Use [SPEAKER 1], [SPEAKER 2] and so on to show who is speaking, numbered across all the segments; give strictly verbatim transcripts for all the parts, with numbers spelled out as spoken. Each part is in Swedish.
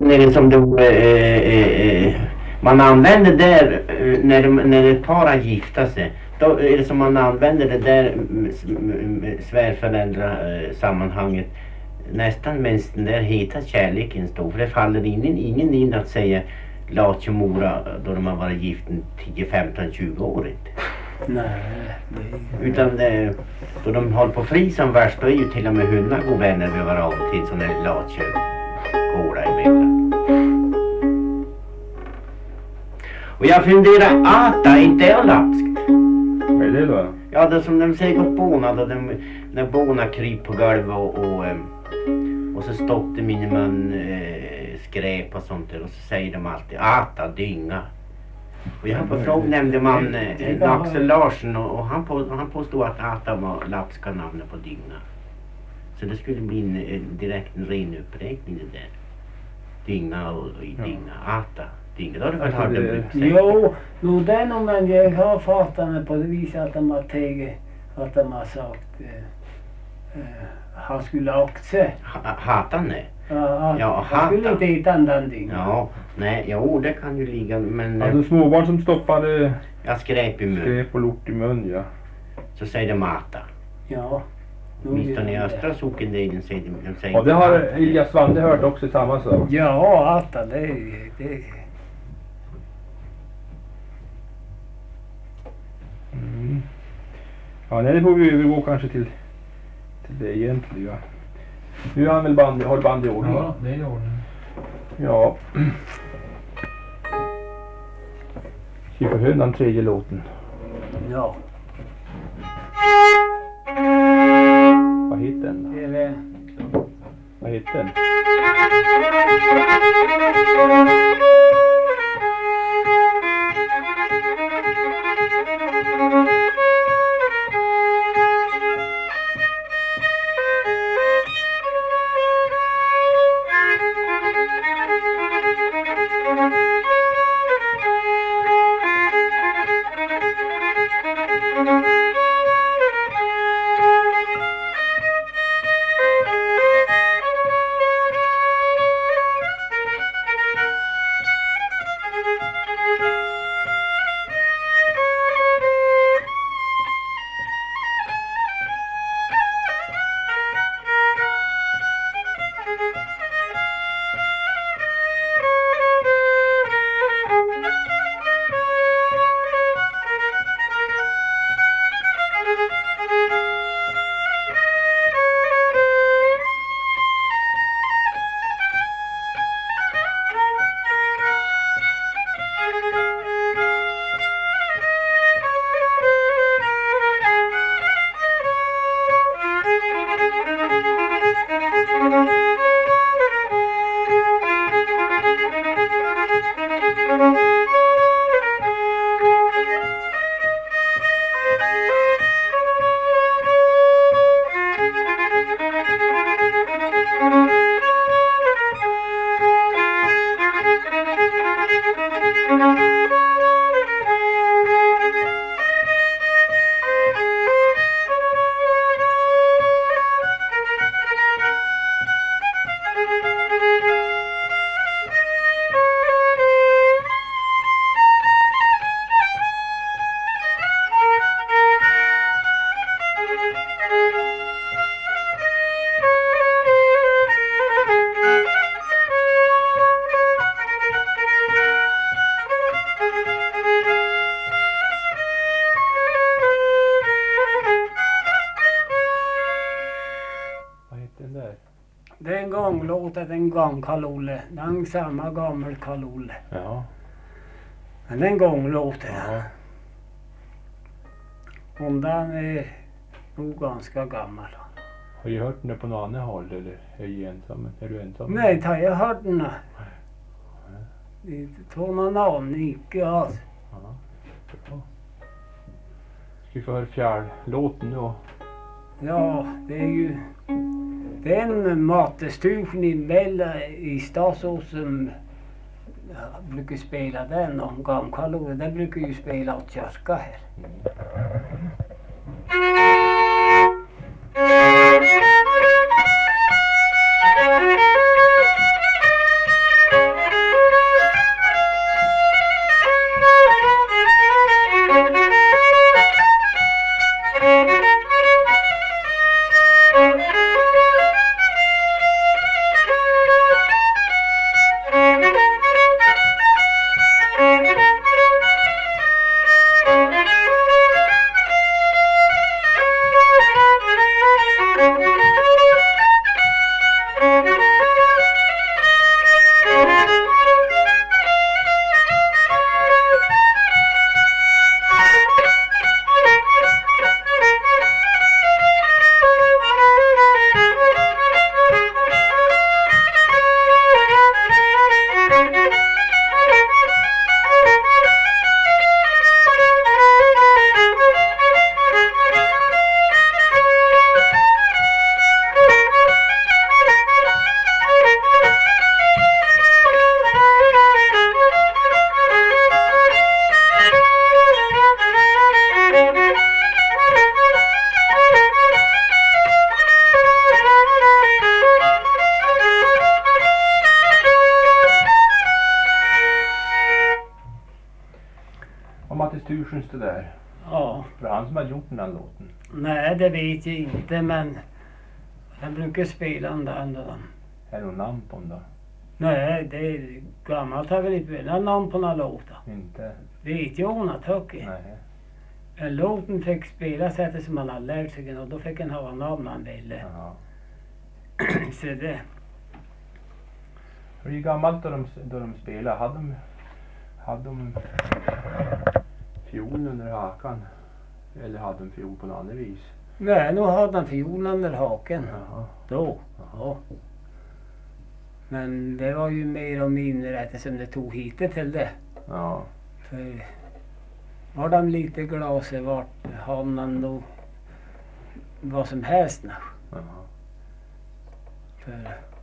[SPEAKER 1] Nere som då eh, eh, man använder där eh, när, när ett par har gifta sig, då är det som man använder det där svärföräldra eh, sammanhanget nästan medan den där heta kärleken står, för det faller ingen, ingen in att säga latjemora då de har varit gift tio, femton, tjugo år inte.
[SPEAKER 2] Nej, det...
[SPEAKER 1] Utan det, då de håller på fri som värst, då är ju till och med hundar och vänner vid varandra till sådana latje gårda emellan. Och jag funderar, ata inte är lapskt.
[SPEAKER 3] Vad är det då?
[SPEAKER 1] Ja, det som de säger åt båna då, de, när båna kryp på golvet och, och, och så stoppade min mun äh, skräp och sånt där, och så säger de alltid, ata, dynga. Och jag har på frågan nämnde man äh, Axel Larsson och, och han, på, han påstod att ata var lapska namnet på dynga. Så det skulle bli en, en direkt en ren uppräkning det där. Dynga och, och dynga, ata. Dynga, då har du väl hört det?
[SPEAKER 2] Jo, jo det är nog, men jag har fattat mig på det viset att de har tagit, att de har sagt eh, eh, han skulle akta.
[SPEAKER 1] Ha, hatan nej?
[SPEAKER 2] Ja,
[SPEAKER 1] ja,
[SPEAKER 2] han
[SPEAKER 1] hata.
[SPEAKER 2] skulle inte hitta den dynga.
[SPEAKER 1] Ja, nej, jo det kan ju ligga, men...
[SPEAKER 3] Alltså småbarn som stoppade
[SPEAKER 1] jag skräp i mun.
[SPEAKER 3] skräp och lort i mun, ja.
[SPEAKER 1] Så säger de ata.
[SPEAKER 2] Ja.
[SPEAKER 1] Åtminstone i östra sockendelen säger de, de säger
[SPEAKER 3] ja, det har Elias Svande hört också samma sak.
[SPEAKER 2] Ja, ata, det är det.
[SPEAKER 3] Mm. Ja, nej, det får vi övergå kanske till, till det egentliga. Nu har han väl band, har band i ordning?
[SPEAKER 4] Ja, det är i ordning.
[SPEAKER 3] Ja. Ska vi få höra den tredje låten?
[SPEAKER 2] Ja.
[SPEAKER 3] Vad heter den då?
[SPEAKER 2] Det är det.
[SPEAKER 3] Vad heter den?
[SPEAKER 2] Det är en gånglåt, en gångkalolle. Den samma gammal kalolle.
[SPEAKER 3] Ja.
[SPEAKER 2] Men den gånglåt är
[SPEAKER 3] Ja.
[SPEAKER 2] Om den är nog ganska gammal.
[SPEAKER 3] Har du hört den på något annat håll eller är du ensam? Är du ensam?
[SPEAKER 2] Nej, tar jag hört den. Det tog någon aning icke alls.
[SPEAKER 3] Ja. Bra. Ska vi få höra fjärlåten då?
[SPEAKER 2] Ja, det är ju den matestugan i Bella i Stasås som ja, brukar spela den om gångkalolle. Den brukar ju spela åt kyrka här.
[SPEAKER 5] Thank you.
[SPEAKER 3] Sturtions det där.
[SPEAKER 2] Ja.
[SPEAKER 3] Var det han som hade gjort den här låten?
[SPEAKER 2] Nej, det vet jag inte, men jag brukar spela den där.
[SPEAKER 3] Är det någon namn på den då?
[SPEAKER 2] Nej, det är gammalt har väl inte velat namn på några låtar.
[SPEAKER 3] Inte?
[SPEAKER 2] Vet jag hon har tagit.
[SPEAKER 3] Nej.
[SPEAKER 2] En låten fick spelas efter som man hade lärt sig och då fick en ha namn han ville.
[SPEAKER 3] Jaha.
[SPEAKER 2] Så det.
[SPEAKER 3] Hur gammalt då de, då de spelade? Hade de, hade de fiol under hakan? Eller hade de fiol på något annat vis?
[SPEAKER 2] Nej, nu hade han fiolen under haken.
[SPEAKER 3] Jaha.
[SPEAKER 2] Då. Ja. Men det var ju mer och mindre eftersom det tog hit till det.
[SPEAKER 3] Ja.
[SPEAKER 2] För var de lite glas i vart hamnade då vad som helst nu.
[SPEAKER 3] Jaha.
[SPEAKER 2] För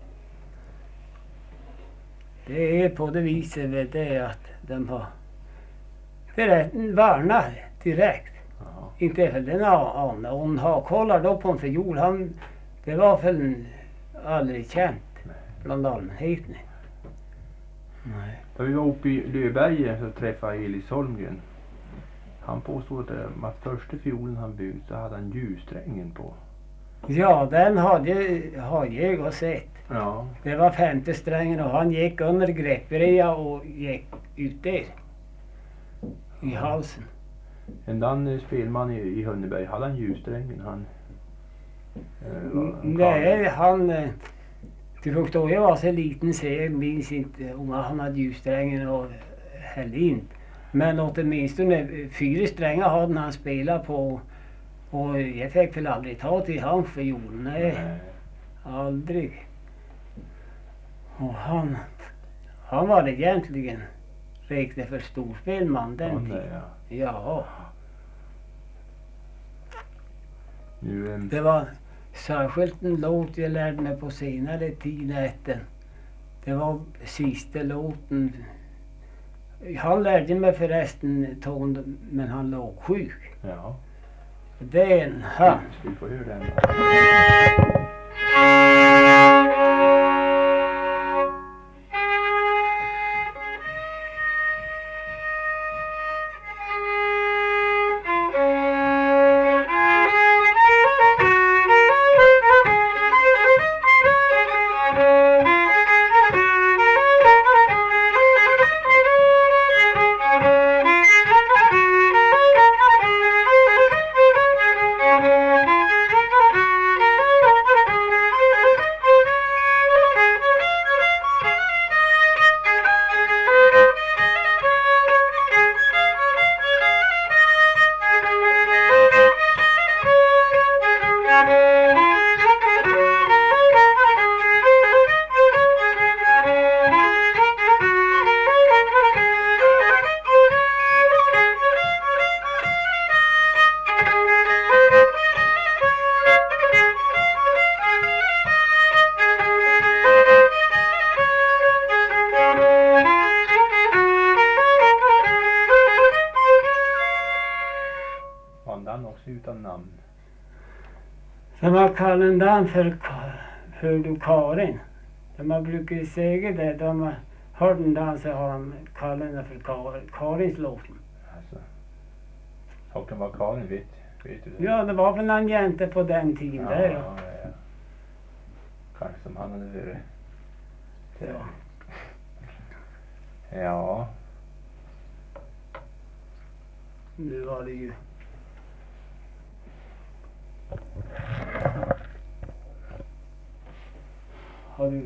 [SPEAKER 2] det är på det viset med det att de har direkt varnar direkt.
[SPEAKER 3] Jaha.
[SPEAKER 2] Inte för den annan. Hon har kollat då på en fiol. Han, det var väl aldrig känt bland allmänheten. Nej.
[SPEAKER 3] Då vi var uppe i Löberget så träffade jag Elis Holmgren. Han påstod att det var första fiolen han byggt så hade han ljussträngen på.
[SPEAKER 2] Ja, den hade, har jag sett.
[SPEAKER 3] Ja.
[SPEAKER 2] Det var femte strängen och han gick under grepprea och gick ut där. I halsen.
[SPEAKER 3] En dan spelman i, i Hunneberg hade han ljussträngen han. Eh, var-
[SPEAKER 2] Nej, han... eh, Du förstår, jag var så liten så jag minns inte om han hade ljussträngen och hällde in. Men åtminstone fyra strängar hade han spelat på. Och jag fick väl aldrig ta till han fiol. Nej,
[SPEAKER 3] Nej.
[SPEAKER 2] aldrig. Och han... Han var egentligen räknad för storspelman den
[SPEAKER 3] Han
[SPEAKER 2] tiden.
[SPEAKER 3] där, ja.
[SPEAKER 2] Ja,
[SPEAKER 3] Nu, ehm,
[SPEAKER 2] det var särskilt en låt jag lärde mig på senare tid efter. Det var sista låten. Han lärde mig förresten ton, men han låg sjuk.
[SPEAKER 3] ja.
[SPEAKER 2] Det är en han.
[SPEAKER 3] Ska vi få höra den? Var den också utan namn?
[SPEAKER 2] Så man kallar den för, Ka- för du Karin. De man brukar säga det. De har hört den dans så har de kallat den för Kar, Karins låten.
[SPEAKER 3] Alltså. Saken var Karin, vet, vet du det?
[SPEAKER 2] Ja, det var väl en jänte på den tiden
[SPEAKER 3] ja,
[SPEAKER 2] där.
[SPEAKER 3] ja,
[SPEAKER 2] Ja.
[SPEAKER 3] ja. Kanske som han hade varit.
[SPEAKER 2] Ja.
[SPEAKER 3] Ja.
[SPEAKER 2] Nu var det ju... Har du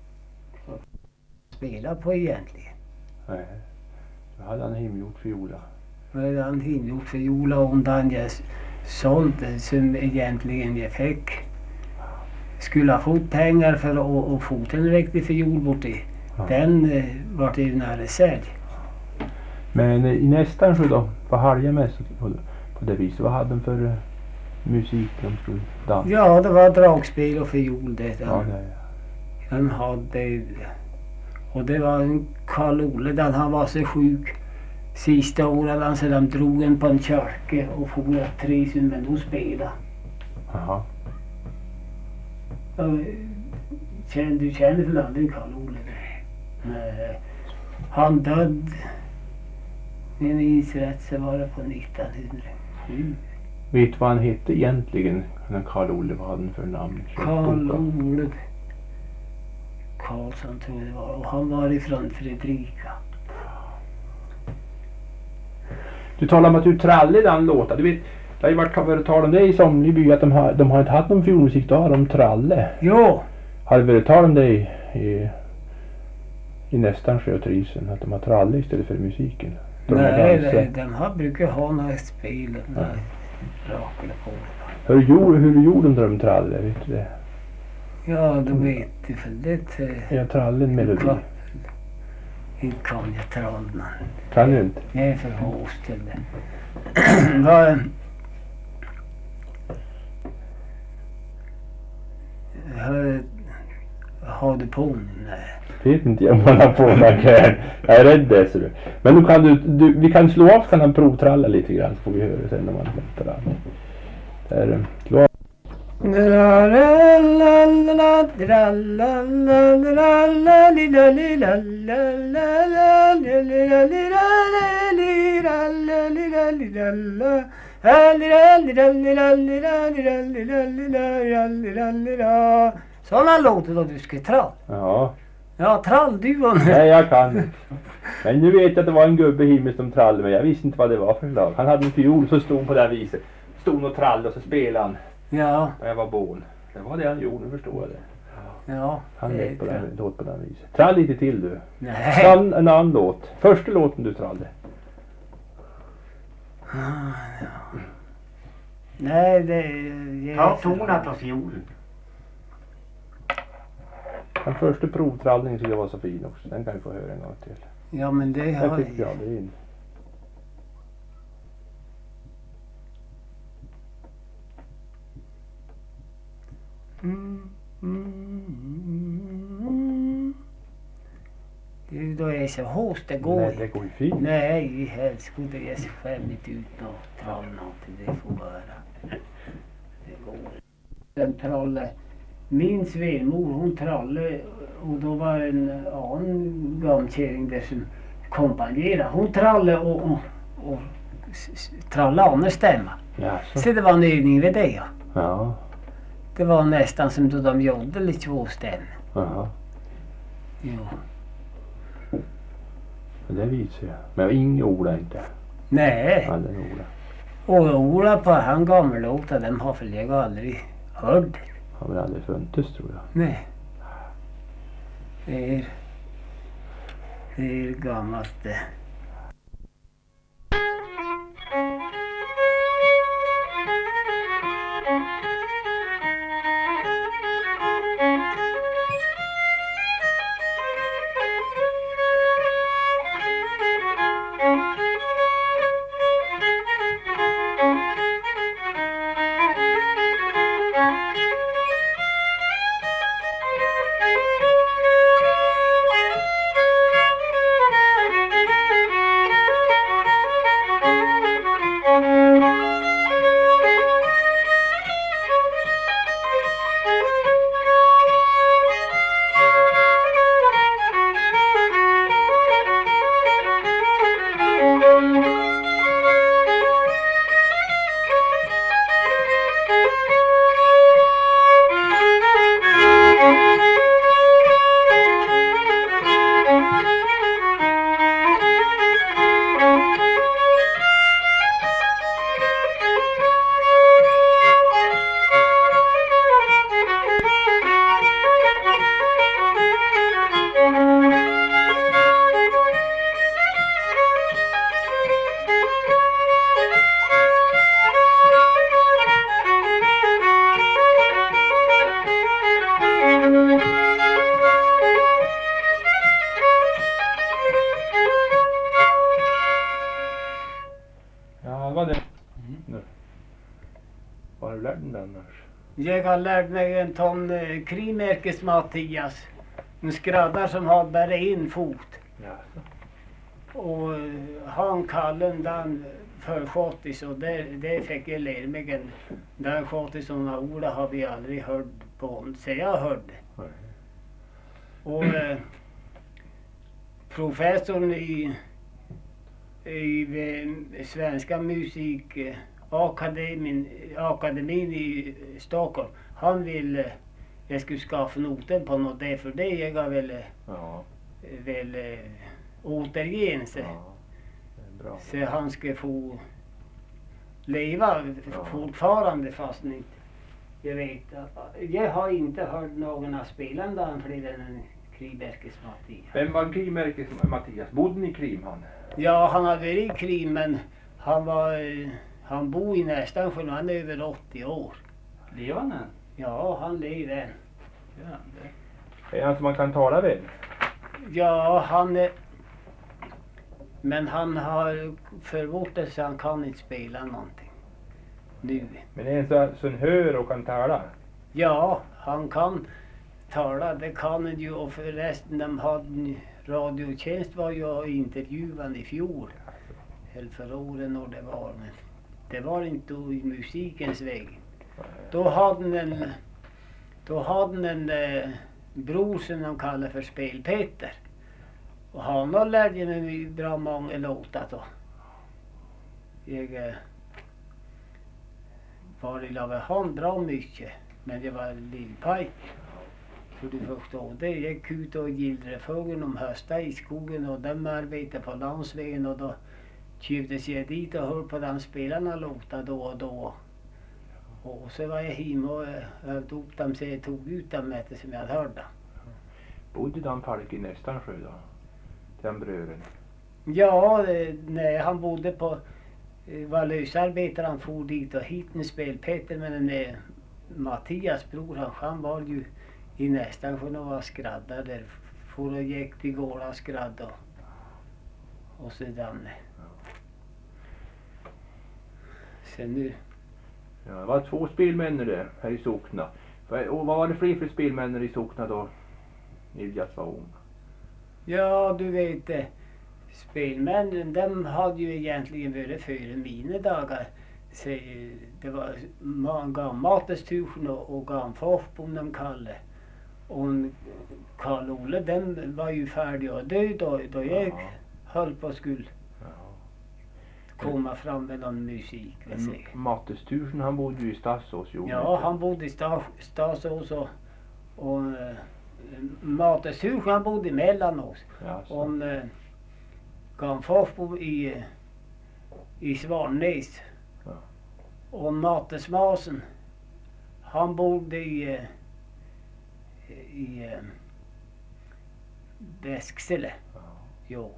[SPEAKER 2] spelat på egentligen?
[SPEAKER 3] Nej. Då hade han hemgjort fiola.
[SPEAKER 2] Redan ingjort fiola om den jag sålde som egentligen jag fick. Skulle ha fått pengar för att, att få en riktig fiol bort i.
[SPEAKER 3] Ja.
[SPEAKER 2] Den eh, var det ju nära sälj.
[SPEAKER 3] Men eh, i nästan så då, på Haljamässan på, på det viset, vad hade de för uh, musik de skulle dansa?
[SPEAKER 2] Ja, det var dragspel och fiol det.
[SPEAKER 3] Ja, det är.
[SPEAKER 2] Den hade... Och det var en Karl-Olle där han var så sjuk. Sista året han så de drog en på en kyrka och for att trisen men de spelade.
[SPEAKER 3] Jaha.
[SPEAKER 2] Och, känner, du känner väl aldrig Karl-Olle? Nej. Han död Om jag minns rätt så var det på nittonhundrasju.
[SPEAKER 3] Vet du vad han hette egentligen? Den Karl-Olle, vad hade han för namn?
[SPEAKER 2] Karl-Olle Karlsson tror jag det var. Och han var ifrån Fredrika.
[SPEAKER 3] Du talar om att du trallade den låten. Du vet, det har ju varit för tal om det i Somliby att de har, de har inte haft någon fiolmusik, då har de tralle.
[SPEAKER 2] Jo.
[SPEAKER 3] Har det varit tal om det i, i, i nästan sjö och trisen, att de har tralle istället för musiken? De
[SPEAKER 2] Nej, det, de har brukar ha några spel och
[SPEAKER 3] Ja.
[SPEAKER 2] rakade på.
[SPEAKER 3] Hur gjorde, hur gjorde de de tralle, vet du det?
[SPEAKER 2] Ja, då vet du för det. eh,
[SPEAKER 3] Ja, tralle en melodi.
[SPEAKER 2] Ka- Inte kan jag trallna.
[SPEAKER 3] Kan du inte?
[SPEAKER 2] Jag är för hås till det. Vad... Hör, har du på nu? Nej.
[SPEAKER 3] Vet inte jag om man har på den här. Jag är rädd det, ser du. Men nu kan du, du, vi kan slå av, kan han provtralla lite grann så får vi höra sen när man väntar allt. Det är eh, slå av.
[SPEAKER 2] Sådana låter då du ska trall.
[SPEAKER 3] Ja.
[SPEAKER 2] Ja, trallduvan.
[SPEAKER 3] Nej, jag kan inte. Men nu vet jag att det var en gubbe i himlen som trallade, men jag visste inte vad det var för slag. Han hade en fiol så stod på det här viset. Stod och trallade och så spelade han.
[SPEAKER 2] Ja,
[SPEAKER 3] Och jag var bon. Det var det han gjorde, nu förstår jag det.
[SPEAKER 2] ja.
[SPEAKER 3] Han
[SPEAKER 2] det är
[SPEAKER 3] lät på
[SPEAKER 2] bra.
[SPEAKER 3] den, låt på den viset. Trall lite till du.
[SPEAKER 2] Nej.
[SPEAKER 3] Trall en annan låt. Första låten du trallade.
[SPEAKER 2] Ah, ja. Nej, det... Jag
[SPEAKER 1] Ta tonen på fiolen.
[SPEAKER 3] Den första provtrallningen tyckte jag var så fin också. Den kan vi få höra en gång till.
[SPEAKER 2] Ja, men det
[SPEAKER 3] Den
[SPEAKER 2] har
[SPEAKER 3] fick vi aldrig in.
[SPEAKER 2] Mm, mm. Det, då är så hårt det går.
[SPEAKER 3] Nej, det går ju fint.
[SPEAKER 2] Nej, i helskotta, jag ser skämmigt ut och trall någonting, det får vara. Det går. Den tralle, min svärmor hon tralle och då var en annan gamkärring där som kompanjerade. Hon tralle och, och, och s- s- tralla andra stämma.
[SPEAKER 3] Jaså?
[SPEAKER 2] Så det var en övning vid det ja.
[SPEAKER 3] Ja.
[SPEAKER 2] Det var nästan som då de gjorde lite två stämmor.
[SPEAKER 3] Jaha.
[SPEAKER 2] Jo.
[SPEAKER 3] Det visar jag. Men ingen Ola inte.
[SPEAKER 2] Nej.
[SPEAKER 3] Aldrig Ola.
[SPEAKER 2] Och Ola på han gammellåta, dem har väl jag aldrig hört.
[SPEAKER 3] Har väl aldrig funnits tror jag.
[SPEAKER 2] Nej. Det är, det är gammalt det.
[SPEAKER 3] Ja, vad det. Nu. Var har du lärt dig den annars?
[SPEAKER 2] Jag har lärt mig en ton eh, krimärkes Mattias. En skräddare som har bara en fot.
[SPEAKER 3] Jaså?
[SPEAKER 2] Och eh, han kallen den för schottis och det, det fick jag lära mig. En, den schottis som Ola har vi aldrig hört på. Så jag hörde.
[SPEAKER 3] Nej.
[SPEAKER 2] Och eh, professorn i i eh, Svenska musikakademin akademin i Stockholm. Han ville jag skulle skaffa noten på något där för det jag ville
[SPEAKER 3] Ja.
[SPEAKER 2] väl eh, återge sig.
[SPEAKER 3] Ja. Det är bra.
[SPEAKER 2] Så han ska få leva
[SPEAKER 3] Ja.
[SPEAKER 2] fortfarande fast inte. Jag vet, jag har inte hört någon ha spelat den fler än en Kriberkes Mattias.
[SPEAKER 3] Vem var Krimärkes Mattias? Bodde ni i Krim han?
[SPEAKER 2] Ja, han har varit i Krim men han var, eh, han bor i nästan för han är över åttio år.
[SPEAKER 4] Lever han än?
[SPEAKER 2] Ja, han lever än.
[SPEAKER 4] Ja, det.
[SPEAKER 3] Är han som man kan tala med?
[SPEAKER 2] Ja, han är, men han har förvortat så han kan inte spela någonting nu.
[SPEAKER 3] Men är en så, så en hör och kan tala?
[SPEAKER 2] Ja, han kan tala, det kan han ju, och förresten de hade en radiotjänst var jag intervjuad i fjol. Eller för åren och det var, men det var inte i musikens väg. Då hade en, då hade en eh, bror som de kallar för Spelpeter. Och han har lärde mig bra många låtar då. Jag eh, var i Lavehamn bra mycket, men det var lillpaj. För du förstår, det gick ut och gillrade fågeln om hösta i skogen och de arbetade på landsvägen och då köptes jag dit och hörde på den spelarna låtar då och då. Och så var jag hemma och övde upp dem så jag tog ut dem efter som jag hade hört dem.
[SPEAKER 3] Bodde Dan Falk i Nästansjö då? Den bröden?
[SPEAKER 2] Ja, det, nej, han bodde på, eh, var lösarbetare, han for dit och hit en spelpeter, men den är Mattias bror, han, han var ju i Nästansjö och var skräddare där, for och gick till gården och skrädd och, och sedan. Sen nu.
[SPEAKER 3] Ja, det var två spelmänner där här i Sockna. Och vad var det fler för spelmänner i Sockna då? Iljas var ung.
[SPEAKER 2] Ja, du vet det. Spelmännen, de hade ju egentligen varit före mina dagar. Så det var man gav Matestuchen och, och gav Fofbom de Kalle. Och Karl-Olle, den var ju färdig och död då, då jag
[SPEAKER 3] Ja.
[SPEAKER 2] höll på skulle
[SPEAKER 3] Ja.
[SPEAKER 2] komma fram med någon musik. vill säga.
[SPEAKER 3] Mattestusen han bodde ju i Stadsås. Jo,
[SPEAKER 2] Ja, han bodde i Sta- Stadsås och, och äh, Matestuchen han bodde i Mellanås.
[SPEAKER 3] Ja, så.
[SPEAKER 2] Om eh, Gamfors i, i Svarnäs.
[SPEAKER 3] Ja.
[SPEAKER 2] Och Matesmasen, han bodde i, eh, i eh, Bäsksele.
[SPEAKER 3] Ja.
[SPEAKER 2] Jo.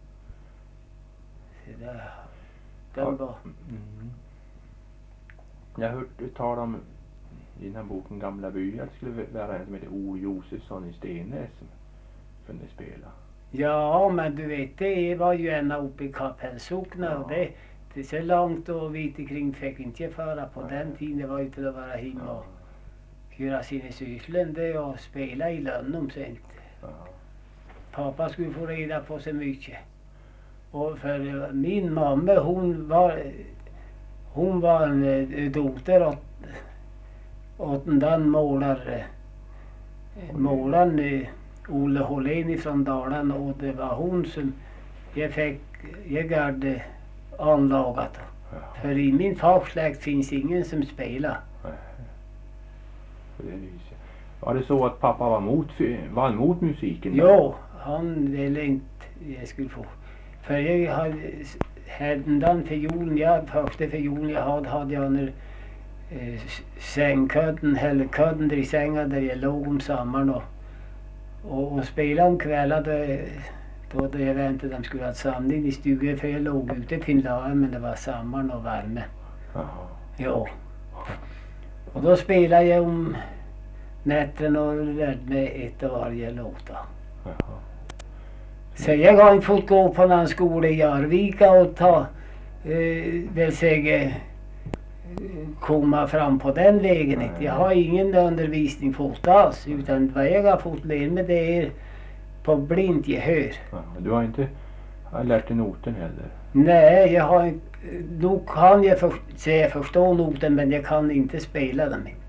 [SPEAKER 2] Så där,
[SPEAKER 3] Ja.
[SPEAKER 2] den var,
[SPEAKER 3] Mm. Jag har hört du tala om i den här boken Gamla byar. Det skulle vara en som heter O. Josefsson i Stenäs som kunde spela.
[SPEAKER 2] ja men du vet det var ju ända uppe i Kapellsockna
[SPEAKER 3] Ja.
[SPEAKER 2] och det, det är så långt och vitt kring fick inte föra på
[SPEAKER 3] Nej.
[SPEAKER 2] den tiden. Det var ju till att vara hemma
[SPEAKER 3] Ja.
[SPEAKER 2] och göra sina sysslor och spela i Lönnum sent.
[SPEAKER 3] Ja.
[SPEAKER 2] Pappa skulle få reda på så mycket. Och för min mamma hon var hon var en eh, dotter åt, åt den där målar eh, målaren eh, Olle Hållén ifrån Dalarna och det var hon som jag fick jag hade anlagat.
[SPEAKER 3] Ja.
[SPEAKER 2] För i min farsläkt finns ingen som spelar.
[SPEAKER 3] Nej. På det viset. Var det så att pappa var mot, var emot musiken? då?
[SPEAKER 2] Jo, han ville inte jag skulle få. För jag hade den fiolen, jag första fiolen jag hade, hade jag under eh, sängkudden, eller kudden där i sängen där jag låg om sommaren och, och, och spelade om kvällar då, då, då jag väntade de skulle ha ett samling i stugan för jag låg ute på en lager men det var sommaren och värme.
[SPEAKER 3] Jaha.
[SPEAKER 2] Jo. Och då spelade jag om nätterna och lärde mig ett av varje låt då.
[SPEAKER 3] Jaha.
[SPEAKER 2] Så jag har inte fått gå på någon skola i Arvika och ta, eh, vill säga, eh, komma fram på den vägen.
[SPEAKER 3] Nej.
[SPEAKER 2] Jag har ingen undervisning fått alls, utan vad jag har fått lära mig det är på blint gehör.
[SPEAKER 3] Ja, men du har inte har lärt dig noten heller?
[SPEAKER 2] Nej, jag har inte, nog kan jag för, säga förstå noten men jag kan inte spela den.
[SPEAKER 3] Nej.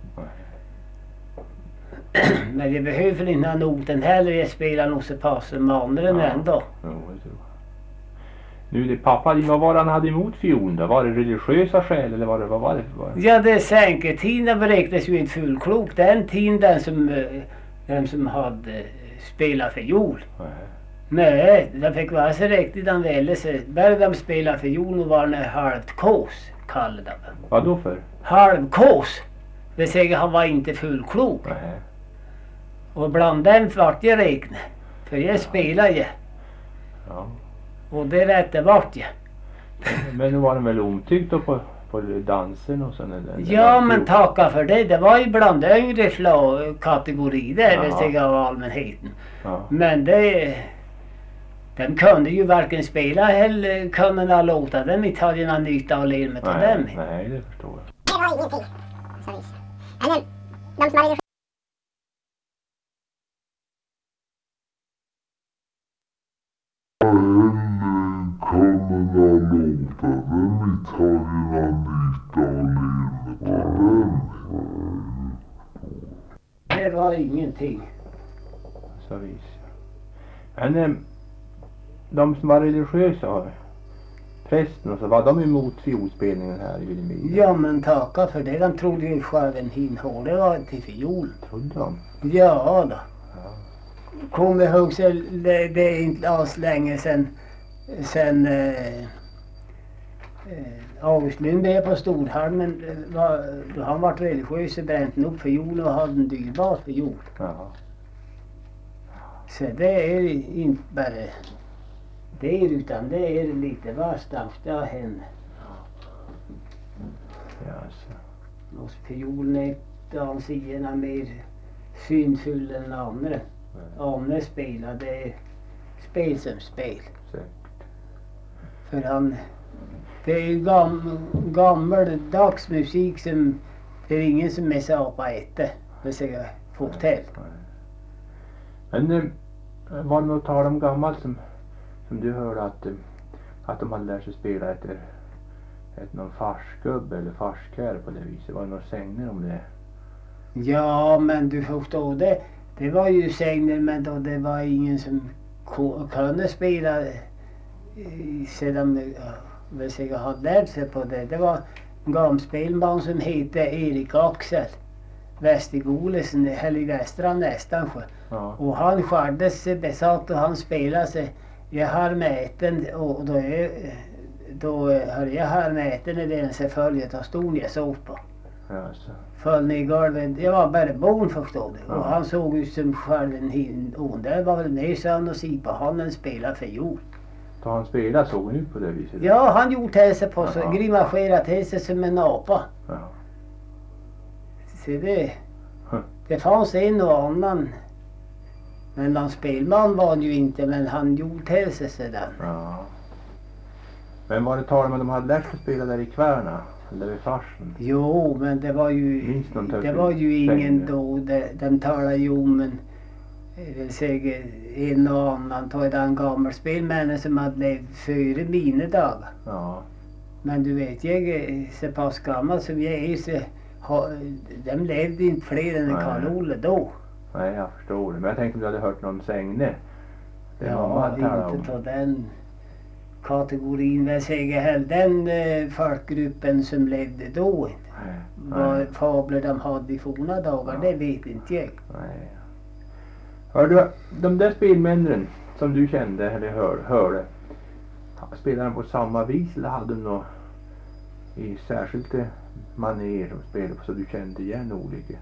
[SPEAKER 2] Men jag behöver inte ha noten heller, jag spelar nog så pass som andra
[SPEAKER 3] Ja.
[SPEAKER 2] ändå.
[SPEAKER 3] Jo, det tror jag. Nu det pappa din, vad var det han hade emot fiolen då? Var det religiösa skäl eller var det, vad var det? Var det?
[SPEAKER 2] Ja, det sänketiden beräknas ju inte fullklok. Den tiden den som, eh, den som hade eh, spelat fiol.
[SPEAKER 3] Nej.
[SPEAKER 2] Nej, det fick vara så riktigt den ville sig. Började de spela fiol och var det halvt kås, kallade de.
[SPEAKER 3] Vad då för?
[SPEAKER 2] Halvkås. Det säger han var inte fullklok.
[SPEAKER 3] Nej.
[SPEAKER 2] Och bland dem vart jag räkna. För jag spelade ju.
[SPEAKER 3] Ja.
[SPEAKER 2] Och det rätte vart jag.
[SPEAKER 3] Men nu var den väl omtyckt då på, på dansen och sån eller?
[SPEAKER 2] Ja, men tacka för det. Det var ju bland yngre slag kategori där, det säger av allmänheten.
[SPEAKER 3] Ja.
[SPEAKER 2] Men det... De kunde ju varken spela eller kunde låta dem. Inte hade någon nytta av lermet av dem.
[SPEAKER 3] Nej, nej, det förstår jag.
[SPEAKER 5] Det var ingenting. Så visst. Men de som hade
[SPEAKER 2] Det var ingenting.
[SPEAKER 3] Så visst. Men eh, de som var religiösa, prästen och så, var de emot fiolspelningen här i Vilhelmina?
[SPEAKER 2] Ja, men tacka för det. De trodde ju själv en hinhål. Det var till fiol.
[SPEAKER 3] Trodde de?
[SPEAKER 2] Ja då.
[SPEAKER 3] Ja.
[SPEAKER 2] Kom ihåg så det, det är inte alls länge sedan sen eh, eh, August Lundberg på Storhalmen eh, var, då han var religiös och bränt upp fiol och hade en dyrbar fiol.
[SPEAKER 3] Ja.
[SPEAKER 2] Så det är inte bara det utan det är lite varstans det har hänt.
[SPEAKER 3] Ja, så.
[SPEAKER 2] Och fiolen är de sidorna mer synfull än andra. Andra spelar det är spel som spel.
[SPEAKER 3] Säkert.
[SPEAKER 2] För han, det är ju gam, gammaldags musik som det är ingen som är så på ett. Det säger fotell.
[SPEAKER 3] Men eh, var det något tal om gammalt som, som du hörde att, eh, att de hade lärt sig spela efter ett någon farsgubbe eller farskär på det viset? Var det några sägner om det?
[SPEAKER 2] Ja, men du förstår det. Det var ju sägner men då det var ingen som ko- kunde spela eh, sedan vi säkert hade lärt sig på det. Det var en gammal spelman som hette Erik Axel Västergolesen, eller i Västra nästan.
[SPEAKER 3] Ja.
[SPEAKER 2] Och han skärdes besatt och han spelade sig. Jag har mäten och då, är, då har jag har mäten i den så följet av ston jag såg på.
[SPEAKER 3] Ja, så.
[SPEAKER 2] Föll ner i golvet. Jag var bara bon förstår du.
[SPEAKER 3] Ja.
[SPEAKER 2] Och han såg ut som själv en hin. Och det var väl mer sån och si på han spelade fiol.
[SPEAKER 3] Då han spelade såg han ut på det viset?
[SPEAKER 2] Ja, han gjorde till sig på så
[SPEAKER 3] Jaha.
[SPEAKER 2] grimaserat till sig som en apa.
[SPEAKER 3] Ja.
[SPEAKER 2] Så det,
[SPEAKER 3] Huh.
[SPEAKER 2] det fanns en och annan. Men någon spelman var han ju inte, men han gjorde till sig sådär.
[SPEAKER 3] Ja. Men var det tal om att de hade lärt sig spela där i Kvärna? Eller vid farsen?
[SPEAKER 2] Jo, men det var ju,
[SPEAKER 3] Minns någon
[SPEAKER 2] det
[SPEAKER 3] törs
[SPEAKER 2] var ju ingen
[SPEAKER 3] sägner?
[SPEAKER 2] då. De, de talade ju om en, jag vill säga en och annan. Tog den gamla spelmännen som hade levt före mina dagar.
[SPEAKER 3] Ja.
[SPEAKER 2] Men du vet, jag är så pass gammal som jag är så ha, de levde inte fler än en
[SPEAKER 3] Nej.
[SPEAKER 2] Karl-Olle då.
[SPEAKER 3] Nej, jag förstår det. Men jag tänkte om du hade hört någon sägne. Det är mamma
[SPEAKER 2] Ja,
[SPEAKER 3] hade talat om.
[SPEAKER 2] inte ta den kategorin. Jag säger heller den eh, folkgruppen som levde då.
[SPEAKER 3] Nej.
[SPEAKER 2] Vad
[SPEAKER 3] Nej.
[SPEAKER 2] fabler de hade i forna dagar,
[SPEAKER 3] Ja.
[SPEAKER 2] det vet inte jag.
[SPEAKER 3] Nej. Hör du, de där spelmännen som du kände eller hör, hörde. Spelade de på samma vis eller hade de något i särskilt manér de spelade på så du kände igen olika?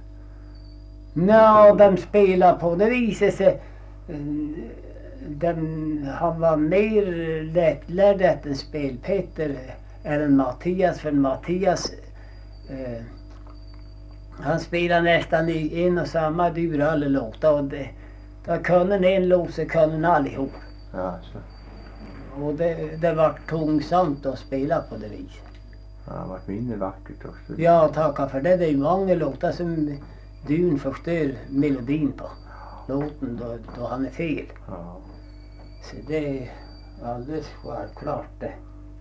[SPEAKER 2] Nå, de spelar på det viset så eh, de, han var mer lättlärd än spelpetter än Mattias, för Mattias eh, han spelar nästan i en och samma dur alla låtar och det, då kunde en låt så kunde en allihop.
[SPEAKER 3] Ja, så.
[SPEAKER 2] Och det, det var tungsamt att spela på det viset.
[SPEAKER 3] Ja, det har varit mindre vackert också.
[SPEAKER 2] Ja, tacka för det. Det är ju många låtar som dun förstör melodin på låten då, då han är fel.
[SPEAKER 3] Ja.
[SPEAKER 2] Så det är alldeles självklart det.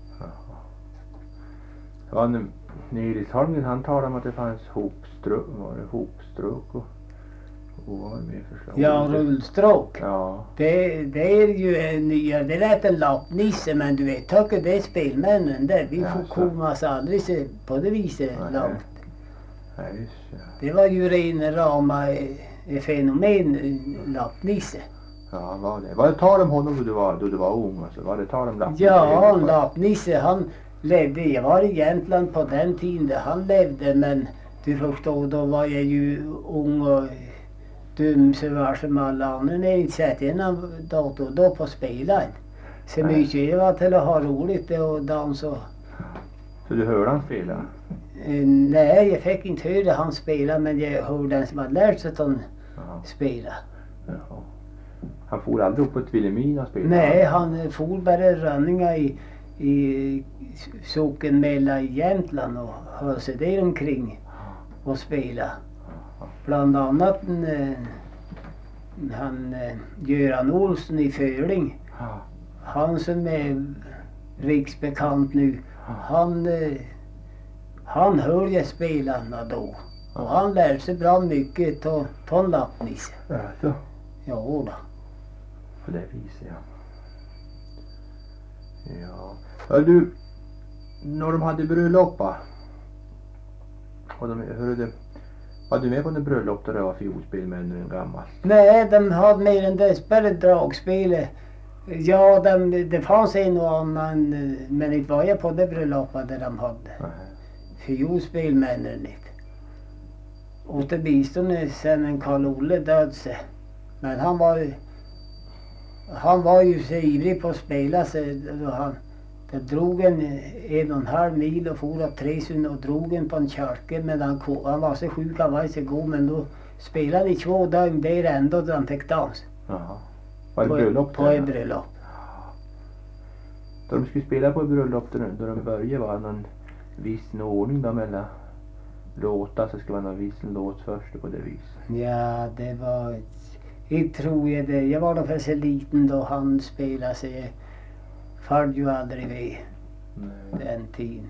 [SPEAKER 3] Ja, nu, Nils Holmgren han talade om att det fanns hopströk, var det hopströk och, Och vad var det mer förslag?
[SPEAKER 2] Ja, rullstråk.
[SPEAKER 3] Ja.
[SPEAKER 2] Det, det är ju en nya, det lät en lappnisse, men du vet, tycker det är spelmännen där. Vi får
[SPEAKER 3] Jaså.
[SPEAKER 2] komma oss aldrig så på det viset
[SPEAKER 3] Nej.
[SPEAKER 2] långt.
[SPEAKER 3] Nej, just ja.
[SPEAKER 2] Det var ju rena rama eh, fenomen, eh, lappnisse.
[SPEAKER 3] Ja, var det. Var det tal om honom då du var, då du var ung? Alltså? Var det tal om lappnisse?
[SPEAKER 2] Ja, lappnisse, han levde, jag var i Jämtland på den tiden, han levde, men du förstår, då var jag ju ung och dum så var som alla andra. När jag inte sett en dator då på spelaren. Så
[SPEAKER 3] Nej.
[SPEAKER 2] mycket det var till att ha roligt och dansa. och-
[SPEAKER 3] Så du hörde han spela?
[SPEAKER 2] Eh, Nej, jag fick inte höra han spela, men jag hörde den som hade lärt sig att han
[SPEAKER 3] Ja.
[SPEAKER 2] spela.
[SPEAKER 3] Jaha. Han for aldrig upp på ett Vilhelmina och spelade?
[SPEAKER 2] Nej, han eh, for bara rönningar i, i socken mellan Jämtland och höll sig där omkring och spela. Bland annat eh, han eh, Göran Olsson i Föling.
[SPEAKER 3] Ja.
[SPEAKER 2] Han som är riksbekant nu. Han, eh, han höll jag spelarna då. Och han lärde sig bra mycket av Ton Lappnisse.
[SPEAKER 3] Alltså.
[SPEAKER 2] Ja då.
[SPEAKER 3] På det viset, ja. Ja. Hör du, när de hade bröllop va? Och de, hörde du, var du med på en bröllop där det var fiolspelmännen gammal?
[SPEAKER 2] Nej, de hade mer än det, bara dragspelet. Ja, de, det fanns en och annan, eh, men inte var jag på det bröllopet där de hade
[SPEAKER 3] Nej.
[SPEAKER 2] fiolspelmännen inte. Åtminstone sen en Karl-Olle död sig. Men han var ju- han var ju så ivrig på att spela så då han det drog en, en och en halv mil och for av Tresund och drog en på en kärke, men han, ko- han var så sjuk, han var så god, men då spelade i två dygn där ändå då han fick dans.
[SPEAKER 3] Jaha. Var det
[SPEAKER 2] På,
[SPEAKER 3] bröllop
[SPEAKER 2] på
[SPEAKER 3] där?
[SPEAKER 2] ett bröllop.
[SPEAKER 3] Då de skulle spela på ett bröllop då, då de började var det någon viss ordning då mellan låtar, så skulle man ha viss låt först på det viset.
[SPEAKER 2] Ja, det var, inte tror jag det. Jag var då för så liten då han spelade, så jag följde ju aldrig med
[SPEAKER 3] Nej,
[SPEAKER 2] den tiden.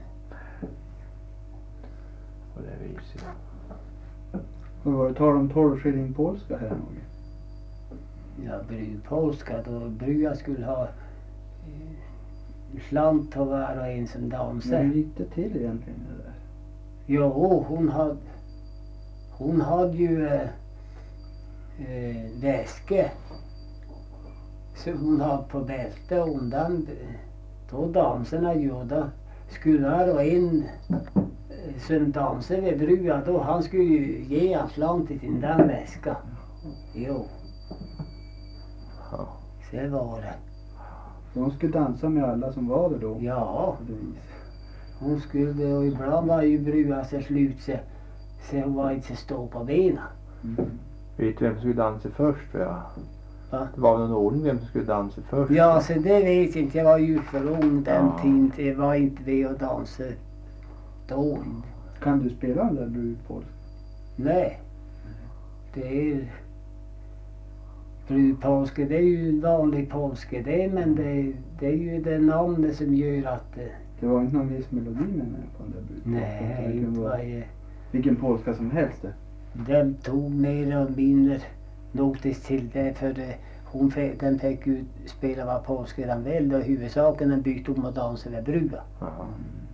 [SPEAKER 3] på det viset.
[SPEAKER 4] Och var det tal om tolv skilling polska här nog?
[SPEAKER 2] Ja, brudpolska, då brudar skulle ha eh, slant av var och en som
[SPEAKER 4] Men
[SPEAKER 2] dansade.
[SPEAKER 4] hur gick det till egentligen det där?
[SPEAKER 2] Jo, hon hade, hon hade ju eh, eh, väske. Så hon hade på bälte och undan, då danserna ju, då skulle var och en eh, som dansade vid brudar, då han skulle ju ge en slant i sin den väska. Jo,
[SPEAKER 3] Ja.
[SPEAKER 2] så var det.
[SPEAKER 4] De skulle dansa med alla som var där då?
[SPEAKER 2] Ja.
[SPEAKER 4] På det viset.
[SPEAKER 2] Hon skulle, och ibland var ju brudar så slut så, så hon var inte så stå på benen.
[SPEAKER 4] Mm.
[SPEAKER 3] Vet du vem som skulle dansa först? Ja.
[SPEAKER 2] Va?
[SPEAKER 3] Det var någon ordning vem som skulle dansa först.
[SPEAKER 2] Ja, så det vet jag inte. Jag var ju för ung den
[SPEAKER 3] Ja.
[SPEAKER 2] tiden. Det var inte det att dansa då.
[SPEAKER 4] Kan du spela den där brudpolska?
[SPEAKER 2] Nej. Det är brudpolska, det är ju en vanlig polska det, men det, det är ju det namnet som gör att det,
[SPEAKER 4] Det var inte någon viss melodi med på den där brudpolskan?
[SPEAKER 2] nej,
[SPEAKER 4] Det
[SPEAKER 2] inte
[SPEAKER 4] kunde vara
[SPEAKER 2] var jag.
[SPEAKER 4] vilken polska som helst det.
[SPEAKER 2] Den tog mer och mindre notis till det, för det, hon fick, den fick ju spela vad polska den väl, och huvudsaken den bytte om att dansa med brudar.
[SPEAKER 3] Jaha.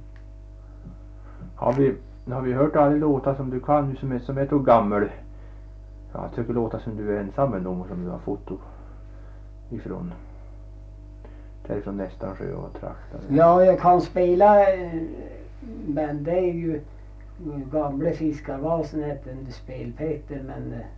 [SPEAKER 3] Har vi, har vi hört alla låtar som du kan nu som är, som är så gammal? Ja, jag tycker låtar som du är ensam med någon som du har foto ifrån. Därifrån Nästansjö och trakter.
[SPEAKER 2] Ja, jag kan spela, eh, men det är ju gamla fiskarvalsen hette den spelpeter, men eh,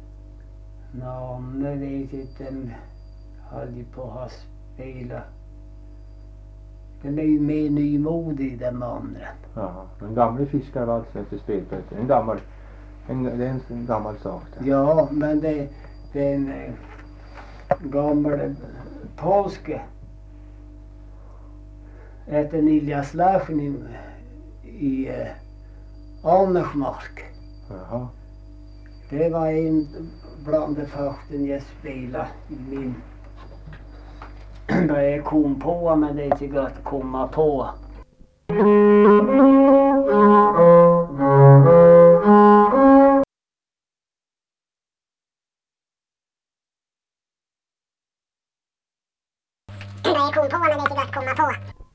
[SPEAKER 2] namn vet jag inte, den höll ju på att ha spelat. Den är ju mer nymodig den andra.
[SPEAKER 3] Jaha, den gamla fiskarvalsen efter spelpeter. En gammal, en, det är en, en gammal sak det.
[SPEAKER 2] Ja, men det, det är en eh, gammal polska. Efter Niljas Larsson i, i eh, Arnersmark.
[SPEAKER 3] Jaha.
[SPEAKER 2] Det var en bland de första jag spelade i min. När jag kom på, men det är inte gott att komma på.
[SPEAKER 5] eh, kom på när det gick att komma på.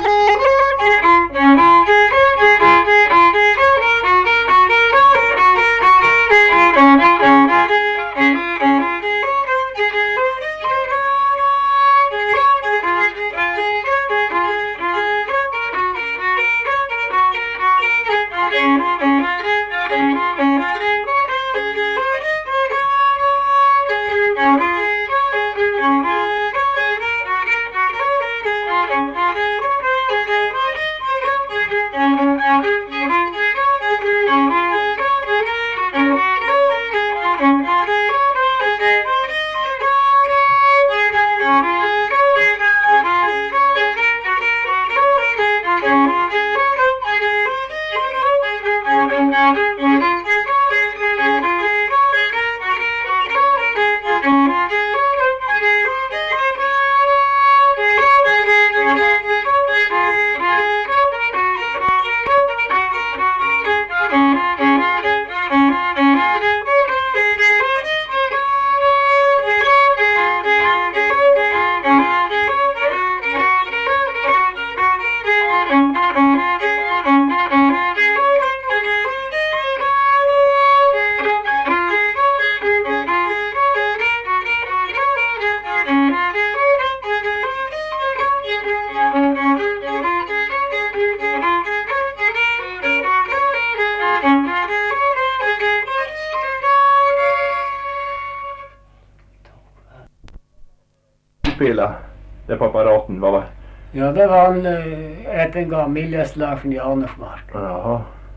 [SPEAKER 3] Spela där på apparaten, vad var?
[SPEAKER 2] Ja, det var en, eh, ett en gammal gästlag från Janersmark.
[SPEAKER 3] Jaha.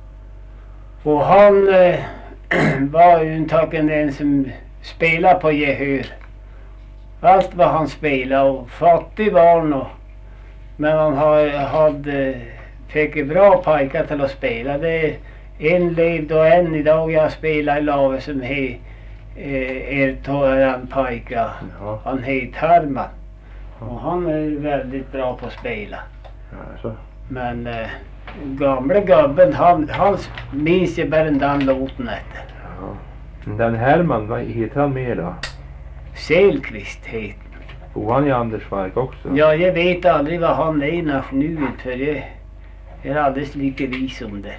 [SPEAKER 2] Och han eh, var ju antagligen en som spelade på gehör. Allt vad han spelade och fattig barn och, men han hade, hade fick bra pojkar till att spela. Det en levde och en idag jag spelar i laget som he eh, er tåran pojkar.
[SPEAKER 3] Ja.
[SPEAKER 2] Han heter Herman. Och han är väldigt bra på att spela.
[SPEAKER 3] Ja, så.
[SPEAKER 2] Men eh, gamla gubben, han, han minns ju bara den låten efter.
[SPEAKER 3] Ja. Men den Herman, vad heter han mer då?
[SPEAKER 2] Selqvist heter
[SPEAKER 3] Bor han i Andersmark också?
[SPEAKER 2] Ja, jag vet aldrig vad han är nationellt för jag är alldeles lika vis om det.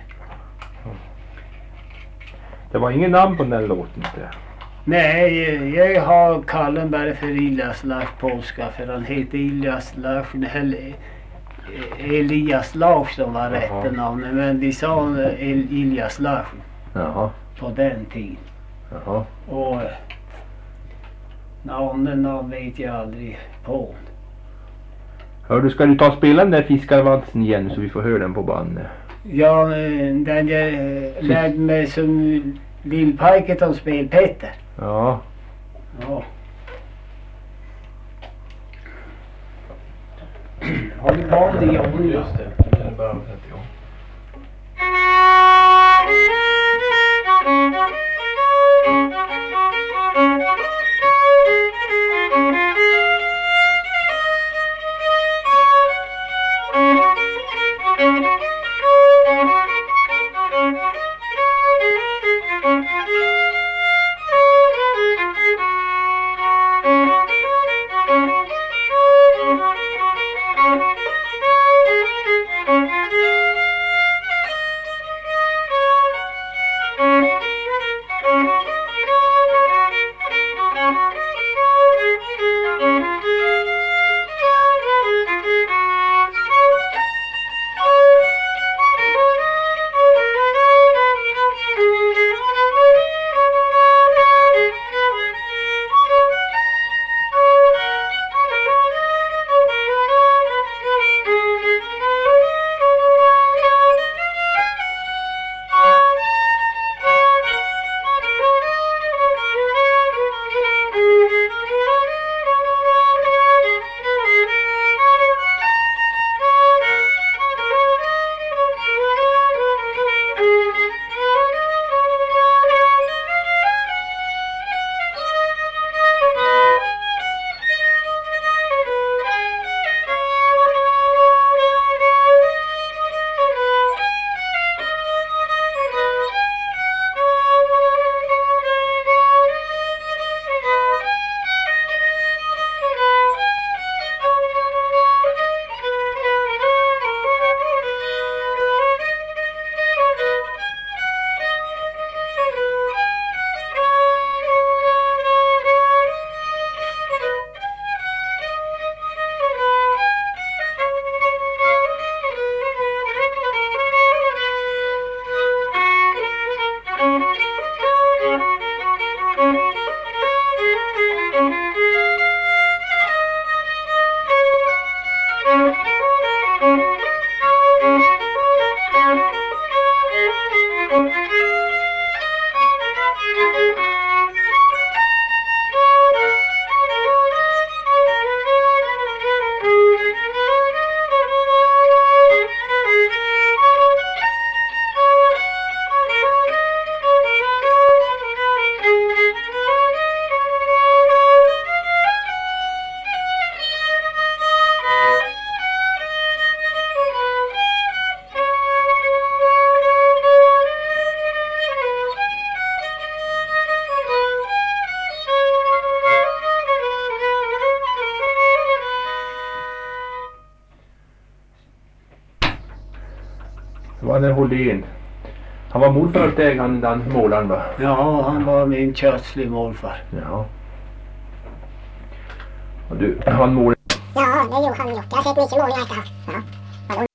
[SPEAKER 3] Det var ingen namn på den där låten inte.
[SPEAKER 2] Nej, jag, jag har kallen bara för Elias Lars polska för han heter Elias Lars, eller Elias Lars som var rätta namnet, men de sa El, Elias Lars
[SPEAKER 3] Jaha.
[SPEAKER 2] på den tiden.
[SPEAKER 3] Jaha.
[SPEAKER 2] Och namnen namn vet jag aldrig på.
[SPEAKER 3] Hör du, ska du ta och spela den där fiskarvalsen igen så vi får höra den på bandet?
[SPEAKER 2] Ja, den jag lärde mig som lillpajket om spel Petter.
[SPEAKER 3] Ja.
[SPEAKER 2] Ja. Har du band i Johnny?
[SPEAKER 3] Just det. Den är bara om trettio. Det var den Hållén. Han var morfar steg han den målaren va?
[SPEAKER 2] Ja, han var min kötslig morfar.
[SPEAKER 3] Ja. Och du, han målade.
[SPEAKER 5] Ja, det är Johan gjort. Jag har sett mycket målningar efter han. Ja.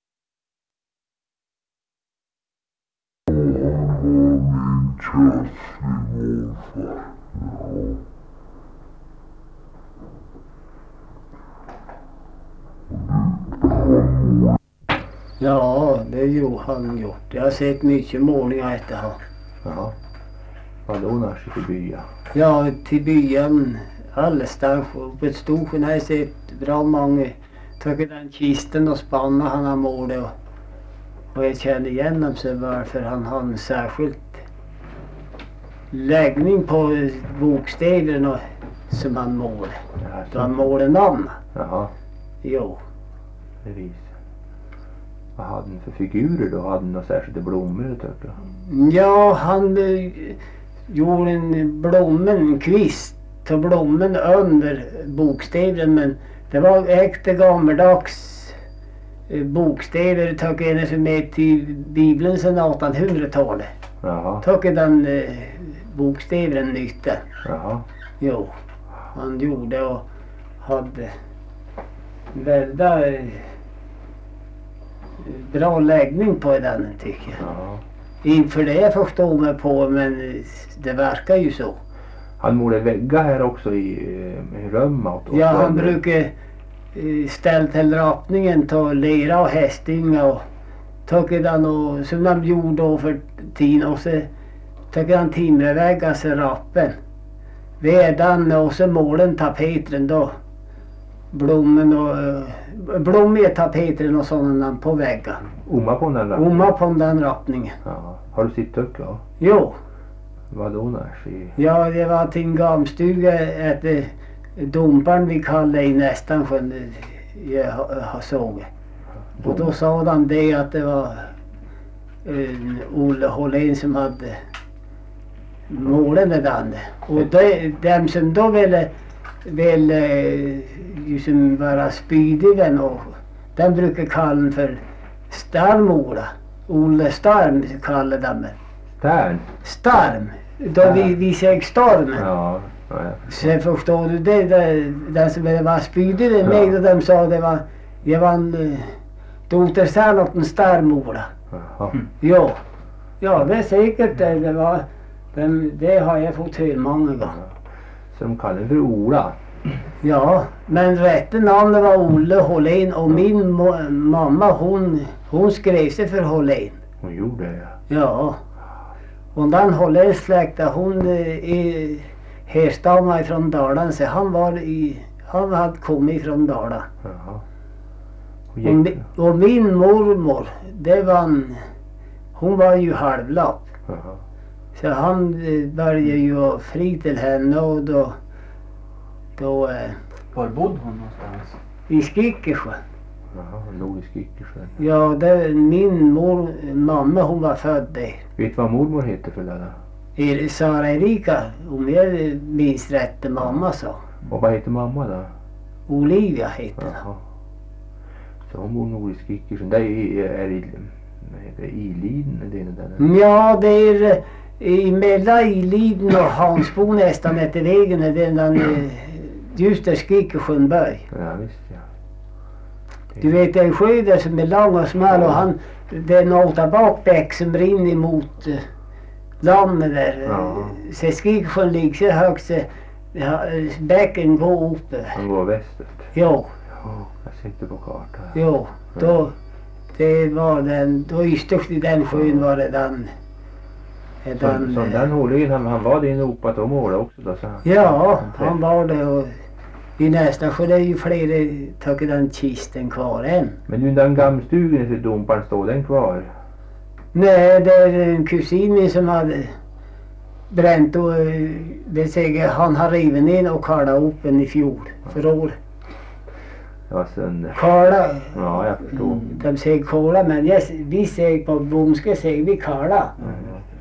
[SPEAKER 2] Ja, det är Johan gjort. Jag har sett mycket målningar efter han.
[SPEAKER 3] Ja. Vad då när till bya?
[SPEAKER 2] Ja, till byen allestans. På ett storsjön har jag sett bra många. Tagit den kisten och spanna han har målat. Och, och jag känner igen dem så varför han har en särskilt läggning på bokstäverna som han målar.
[SPEAKER 3] Ja,
[SPEAKER 2] Då han målar namn.
[SPEAKER 3] Jaha,
[SPEAKER 2] Jo.
[SPEAKER 3] det visar. Vad hade han för figurer då? Hade han några särskilda blommor tycker jag?
[SPEAKER 2] Ja, han eh, gjorde en blommen, en kvist. Tog blommen under bokstäven, men det var äkta gammaldags eh, bokstäver. Tog en som är till Bibeln sedan artonhundratalet.
[SPEAKER 3] Jaha,
[SPEAKER 2] Tog den eh, bokstäven nytta.
[SPEAKER 3] jaha.
[SPEAKER 2] Jo, han gjorde och hade väldigt eh, bra läggning på den tycker jag.
[SPEAKER 3] Ja.
[SPEAKER 2] Inför det jag förstår mig på, men det verkar ju så.
[SPEAKER 3] Han målade väggar här också i, i Römmat.
[SPEAKER 2] Ja, han brukar eh, ställa till rappningen, ta lera och hästinga och tog den och som de gjorde då för tiden och så tog han timmerväggar så rappen. Vedan och så målen tapeten då. Blommen och uh, blommiga tapeten och sådana på väggen.
[SPEAKER 3] Omma på den där?
[SPEAKER 2] Omma på den rappningen.
[SPEAKER 3] Ja. Har du sitt upp då?
[SPEAKER 2] Jo.
[SPEAKER 3] Vad då när? I...
[SPEAKER 2] Ja, det var till en gamstuga att eh, domparn vi kallade i nästan sjön jag ha- ha såg. Och då sa de det att det var eh, Olle Hållén som hade målen med den. Och de, dem som då ville, ville eh, ju som vara spydiga och den brukar kalla den för Starmola. Olle Starm kallade de det.
[SPEAKER 3] Där?
[SPEAKER 2] Starm. Då vi, vi säger stormen.
[SPEAKER 3] Ja. Ja,
[SPEAKER 2] Så förstår du det, det den som var spydig med
[SPEAKER 3] Ja.
[SPEAKER 2] mig och de sa det var, jag var en uh, dotersärn åt en starmola.
[SPEAKER 3] Jaha.
[SPEAKER 2] Jo, ja det är säkert det, det var, den, det har jag fått höra många gånger.
[SPEAKER 3] Så de kallar den för Ola?
[SPEAKER 2] Ja, men rätta namnet var Olle Hållén och min mo- mamma hon, hon skrev sig för Hållén.
[SPEAKER 3] Hon gjorde det ja.
[SPEAKER 2] Ja, och den Hålléns släkta hon eh, är härstammar från Dalarna så han var i, han hade kommit från Dalarna.
[SPEAKER 3] Jaha. Och
[SPEAKER 2] Och,
[SPEAKER 3] gick
[SPEAKER 2] mi, och min mormor, det var en, hon var ju halvlapp.
[SPEAKER 3] Jaha.
[SPEAKER 2] Så han eh, började ju fri till henne och då, då eh,
[SPEAKER 4] Var bodde hon någonstans?
[SPEAKER 2] i Skickersjö.
[SPEAKER 3] Jaha, hon låg i Skickersjön.
[SPEAKER 2] Ja, det, min mor, mamma hon var född där.
[SPEAKER 3] Vet du vad mormor heter för det där?
[SPEAKER 2] I Sara Erika, om jag minns rätt, mamma sa.
[SPEAKER 3] Och vad heter mamma då?
[SPEAKER 2] Olivia heter hon.
[SPEAKER 3] Jaha. Så hon bor nog i Skickersjön. Det är, är i, vad heter det, Iliden är det där?
[SPEAKER 2] Ja, det är eh, mellan Iliden och Hansbo nästan efter vägen. Det är den, eh, just där Skickersjön börjar.
[SPEAKER 3] Ja visst ja.
[SPEAKER 2] Du vet det är en sjö där som är lång och smal och han, det är en återbakbäck som rinner mot uh, lammet där.
[SPEAKER 3] Ja.
[SPEAKER 2] Så Skickersjön ligger så högt så ja, bäcken går upp.
[SPEAKER 3] Han går västerut.
[SPEAKER 2] Jo,
[SPEAKER 3] Ja, jag sitter på kartan.
[SPEAKER 2] jo, då, det var den, då ytterst i den sjön var det den. eh,
[SPEAKER 3] Så,
[SPEAKER 2] den
[SPEAKER 3] så
[SPEAKER 2] eh,
[SPEAKER 3] den Hållén, han, han var det i Opat och målade också då? Så han,
[SPEAKER 2] ja,
[SPEAKER 3] han
[SPEAKER 2] han var det och i nästa sjö det är ju flera tagit den kisten kvar än.
[SPEAKER 3] Men nu den gamstugan till domparn, står den kvar?
[SPEAKER 2] Nej, det är en kusin min som hade bränt och eh, det säger han har rivit ner och kallat upp den i fjol för år.
[SPEAKER 3] Det var sönder.
[SPEAKER 2] Kala,
[SPEAKER 3] Ja, jag förstår.
[SPEAKER 2] de säger kola men jag, vi säger på bomska säger vi kala.
[SPEAKER 3] Mm.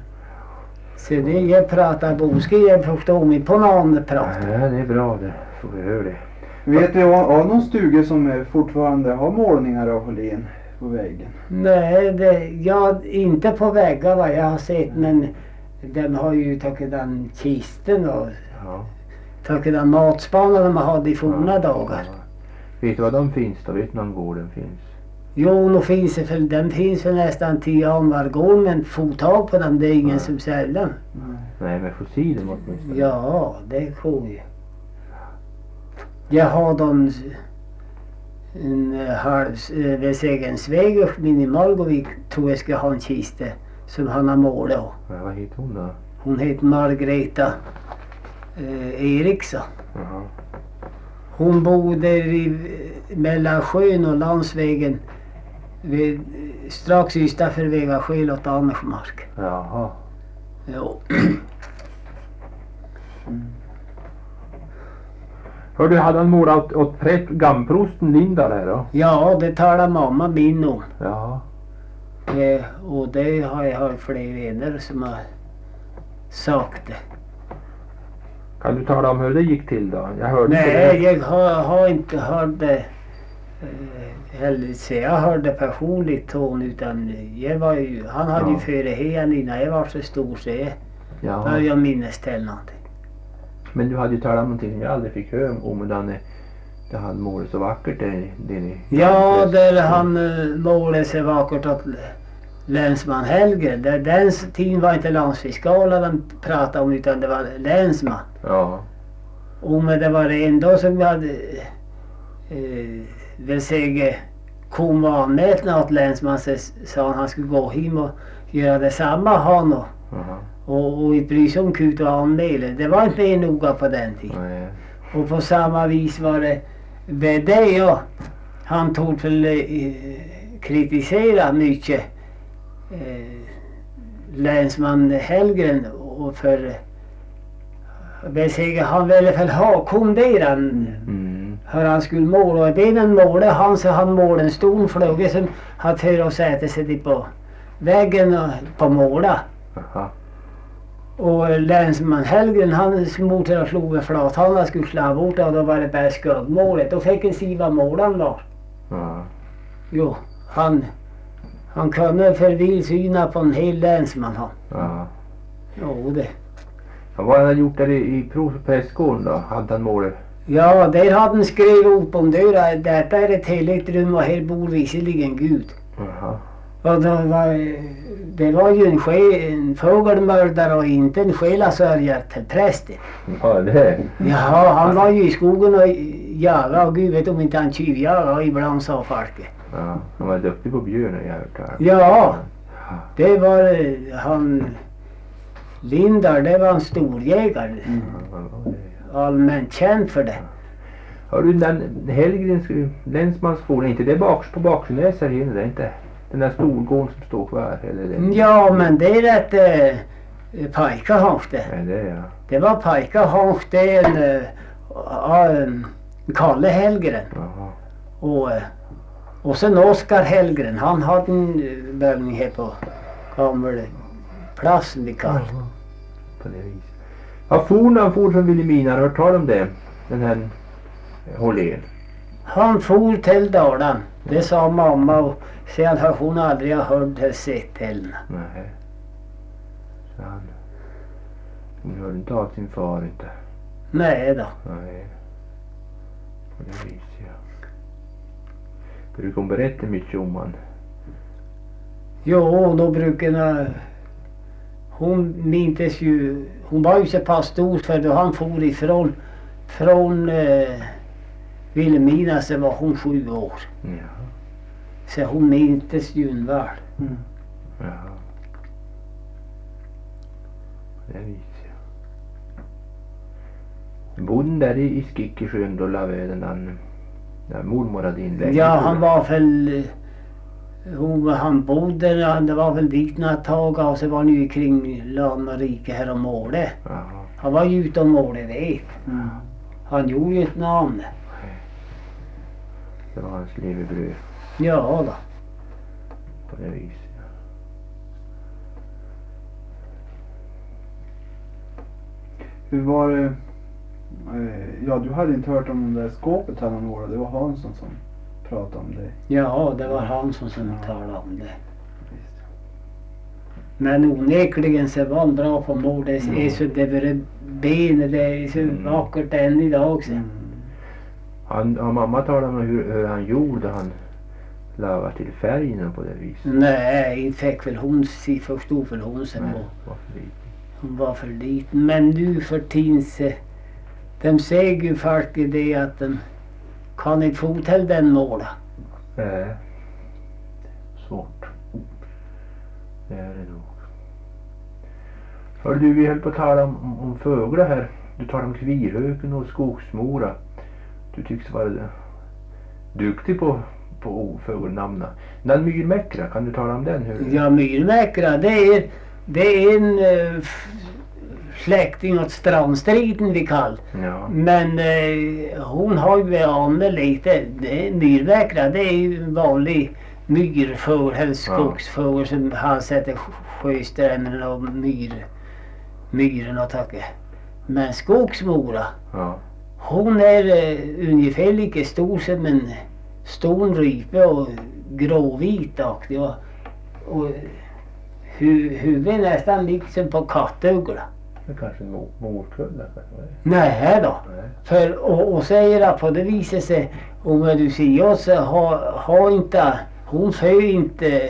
[SPEAKER 2] Så det jag pratar bomska, jag förstår mig på någon annan prat.
[SPEAKER 3] Ja, det är bra det. Får vi höra det.
[SPEAKER 4] Vet du av någon stuga som eh, fortfarande har målningar av Hållén? på väggen?
[SPEAKER 2] Nej, det, ja, inte på väggar vad jag har sett, men de har ju tagit den kisten och
[SPEAKER 3] Ja.
[SPEAKER 2] tagit den matspanna de hade i forna
[SPEAKER 3] Ja,
[SPEAKER 2] dagar.
[SPEAKER 3] ja. Vet du var de finns då? Vet du någon gård den finns?
[SPEAKER 2] Jo, nu finns det för, den finns för nästan tio Anvargård, men få tag på den, det är ingen
[SPEAKER 3] Nej.
[SPEAKER 2] som säljer den.
[SPEAKER 4] Nej.
[SPEAKER 3] Nej, men fossiler åtminstone.
[SPEAKER 2] Ja, det går ju. Jag har en, en eh, halv eh, vid Segensväg upp i Malgovik, tror jag ska ha en kiste som han har målat.
[SPEAKER 3] Ja, vad heter hon då?
[SPEAKER 2] Hon heter Margareta eh, Eriksson.
[SPEAKER 3] Jaha.
[SPEAKER 2] Hon bodde i, mellan sjön och landsvägen vid, strax utanför Vegaskäl åt Annersmark.
[SPEAKER 3] Jaha.
[SPEAKER 2] Jo.
[SPEAKER 3] Hör du, hade han målat åt, åt präst, gamprosten Linda där då?
[SPEAKER 2] Ja, det talar mamma min om.
[SPEAKER 3] Ja.
[SPEAKER 2] Eh, och det har jag hört fler vänner som har sagt det.
[SPEAKER 3] Kan du tala om hur det gick till då? Jag hörde
[SPEAKER 2] Nej,
[SPEAKER 3] inte det.
[SPEAKER 2] jag har, har inte hört det. Eh, eller så jag hörde personligt hon, utan jag var ju, han hade
[SPEAKER 3] Ja.
[SPEAKER 2] ju före hen innan jag var så stor så jag
[SPEAKER 3] Ja.
[SPEAKER 2] började minnas till någonting.
[SPEAKER 3] Men du hade ju talat om någonting som jag aldrig fick höra om, den det han målade så vackert där, där ni...
[SPEAKER 2] Ja, där han uh, målade sig vackert åt länsman Helge. Där, den tiden var inte landsfiskala de pratade om, utan det var länsman.
[SPEAKER 3] Ja.
[SPEAKER 2] Och men det var ändå som jag hade eh, vill säga kom och anmält åt länsman, så sa han han skulle gå hem och göra detsamma han och,
[SPEAKER 3] Jaha.
[SPEAKER 2] och, och inte bry sig om kut och anmäla. Det var inte mer noga på den tiden.
[SPEAKER 3] Nej.
[SPEAKER 2] Och på samma vis var det med det, ja. Han tog väl eh, kritisera mycket eh, länsman Helgren och för vill säga han ville väl ha kom där han
[SPEAKER 3] Mm.
[SPEAKER 2] hur han skulle måla, och benen målade han, så han målade en stor fluga som hade för att sätta sig på väggen och på måla.
[SPEAKER 3] Jaha.
[SPEAKER 2] Och länsman Helgren han smortade och slog med flat, han skulle slå bort och då var det bara skuggmålet. Då fick en se vad målaren var.
[SPEAKER 3] Ja.
[SPEAKER 2] Jo, han, han kunde förvilsyna på en hel länsman han.
[SPEAKER 3] Ja.
[SPEAKER 2] Jo det.
[SPEAKER 3] Ja, vad hade han gjort där i, i pros- prästgården då? Hade han målat?
[SPEAKER 2] Ja, där hade han skrivit upp om dörren. Detta är ett heligt rum och här bor visserligen Gud.
[SPEAKER 3] Jaha.
[SPEAKER 2] Och då var, det var ju en, skä, en fågelmördare och inte en själasörjare till prästen.
[SPEAKER 3] Ja, det.
[SPEAKER 2] Ja, han var ju i skogen och jagade, och Gud vet om inte han tjuvjagade ibland, sa folket.
[SPEAKER 3] Ja, han var duktig på björn jag har hört här.
[SPEAKER 2] Ja, det var eh, han Lindar, det var en storjägare.
[SPEAKER 3] Ja, han var det.
[SPEAKER 2] Allmänt känd för det.
[SPEAKER 3] Har du den Hellgrens länsmansgården, inte det bak, på Baksnäs här inne, det är inte den där storgården som står kvar eller det?
[SPEAKER 2] Ja, men det är rätt eh, Pajkahank det.
[SPEAKER 3] Nej, det är ja.
[SPEAKER 2] Det var Pajkahank, det är en, eh, en Kalle Hellgren.
[SPEAKER 3] Jaha.
[SPEAKER 2] Och, eh, och sen Oskar Hellgren, han hade en eh, bövning här på Kammarplatsen vid Karl.
[SPEAKER 3] Jaha. På det viset. Ja, for när han for från Vilhelmina, har du hört tal om det? Den här Hållén.
[SPEAKER 2] Han for till Dalarna, det sa mamma, och sen har hon aldrig hört eller sett henne.
[SPEAKER 3] Nej. Så han... Hon hörde inte av sin far inte.
[SPEAKER 2] Nej då.
[SPEAKER 3] Nej. På det viset, ja. Brukar hon berätta mycket om han?
[SPEAKER 2] Jo, då brukar jag... Hon mintes ju... Hon var ju så pass stor, för då han for ifrån från eh, Vilhelmina så var hon sju år.
[SPEAKER 3] Ja.
[SPEAKER 2] Så hon mintes ju en väl.
[SPEAKER 4] Mm.
[SPEAKER 3] Ja. På det viset, ja. Bodde där i, i Skickesjön då la vi den där, där mormor hade inlägg.
[SPEAKER 2] Ja, han var väl... Hon, han bodde, det var väl dit några tag, och så var han ju kring land och rike här och målade.
[SPEAKER 3] Jaha.
[SPEAKER 2] Han var ju ute och målade, vet.
[SPEAKER 4] Mm.
[SPEAKER 2] Han gjorde ju ett namn.
[SPEAKER 3] Det var hans levebröd
[SPEAKER 2] Ja då.
[SPEAKER 3] på det viset. Ja.
[SPEAKER 4] Hur var det? Eh, ja, du hade inte hört om det där skåpet han målade. Det var Hansson som pratade om det.
[SPEAKER 2] Ja, det var han som, som
[SPEAKER 4] Ja.
[SPEAKER 2] talade om det.
[SPEAKER 4] Visst.
[SPEAKER 2] Men onekligen så var han bra på mål. Det är
[SPEAKER 3] Mm.
[SPEAKER 2] så det var benet, det är så
[SPEAKER 3] Mm.
[SPEAKER 2] vackert än idag också.
[SPEAKER 4] Mm.
[SPEAKER 3] Han, har mamma talat om hur, hur han gjorde han lagade till färgerna på det viset.
[SPEAKER 2] Nej, inte fick väl hon se, förstod väl hon sig
[SPEAKER 3] Nej,
[SPEAKER 2] på.
[SPEAKER 3] varför lite?
[SPEAKER 2] Hon var för liten. Men nu för tiden så, de säger ju faktiskt det att de kan inte få till den måla.
[SPEAKER 3] Nej. Svårt. Det är det nog. Hörde du, vi höll på att tala om, om, om fåglar här. Du talade om kvirhöken och skogsmora. Du tycks vara det. Duktig på, på fågelnamna. Den myrmäckra, kan du tala om den? Hur?
[SPEAKER 2] Ja, myrmäkra, det är, det är en uh, släkting åt strandstriden vi kallar.
[SPEAKER 3] Ja.
[SPEAKER 2] Men eh, hon har ju anat lite. Det är myrmäkra, det är ju en vanlig myrfågel, eller skogsfågel som han sätter sjöstränderna och myr, myren och tackar. Men skogsmora,
[SPEAKER 3] Ja.
[SPEAKER 2] hon är eh, ungefär lika stor som en stor rype och gråvitaktig och, och hu, huvudet är nästan liksom på kattuggla.
[SPEAKER 3] Det är kanske en mo- morkulla. kanske.
[SPEAKER 2] Nej då.
[SPEAKER 3] Nej.
[SPEAKER 2] För, och, och säger att på det viset så, om du ser oss så har, har inte, hon för inte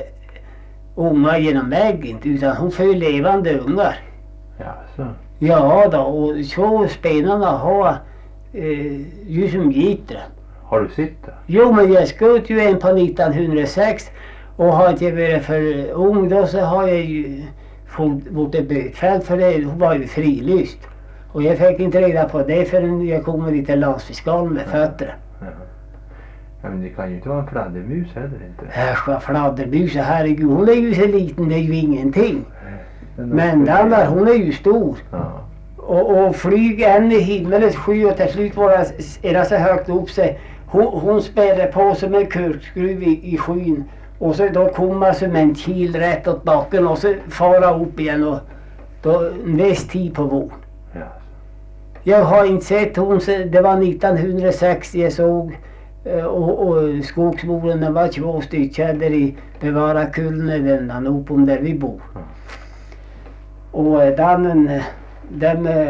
[SPEAKER 2] unga genom äggen utan hon för levande ungar.
[SPEAKER 3] Ja, så.
[SPEAKER 2] Ja då, och så spännande har eh, ju som gitter.
[SPEAKER 3] Har du sett det?
[SPEAKER 2] Jo, men jag sköt ju en på nittonhundrasex och har inte varit för ung då så har jag ju fått bort ett bötfält för det. Hon var ju frilyst. Och jag fick inte reda på det förrän jag kom lite landsfiskal med fötterna.
[SPEAKER 3] Ja. Ja, men det kan ju inte vara en fladdermus heller inte.
[SPEAKER 2] Äsch vad fladdermus, herregud, hon är ju så liten, det är ju ingenting.
[SPEAKER 3] Den
[SPEAKER 2] Men den där, hon är ju stor.
[SPEAKER 3] Ja.
[SPEAKER 2] Och, och flyg än i himmelens sky och till slut var det så högt upp sig. Hon, hon spärrade på som en kurkskruv i, i skyn. Och så då kom man som en kil rätt åt backen och så fara upp igen och då en viss tid på våren.
[SPEAKER 3] Ja.
[SPEAKER 2] Jag har inte sett hon, så det var nittonhundrasextio jag såg eh, och, och skogsmoren, det var två stycken där i Bevarakullen, den han upp om där vi bor.
[SPEAKER 3] Ja.
[SPEAKER 2] Och eh, den, eh, den, eh,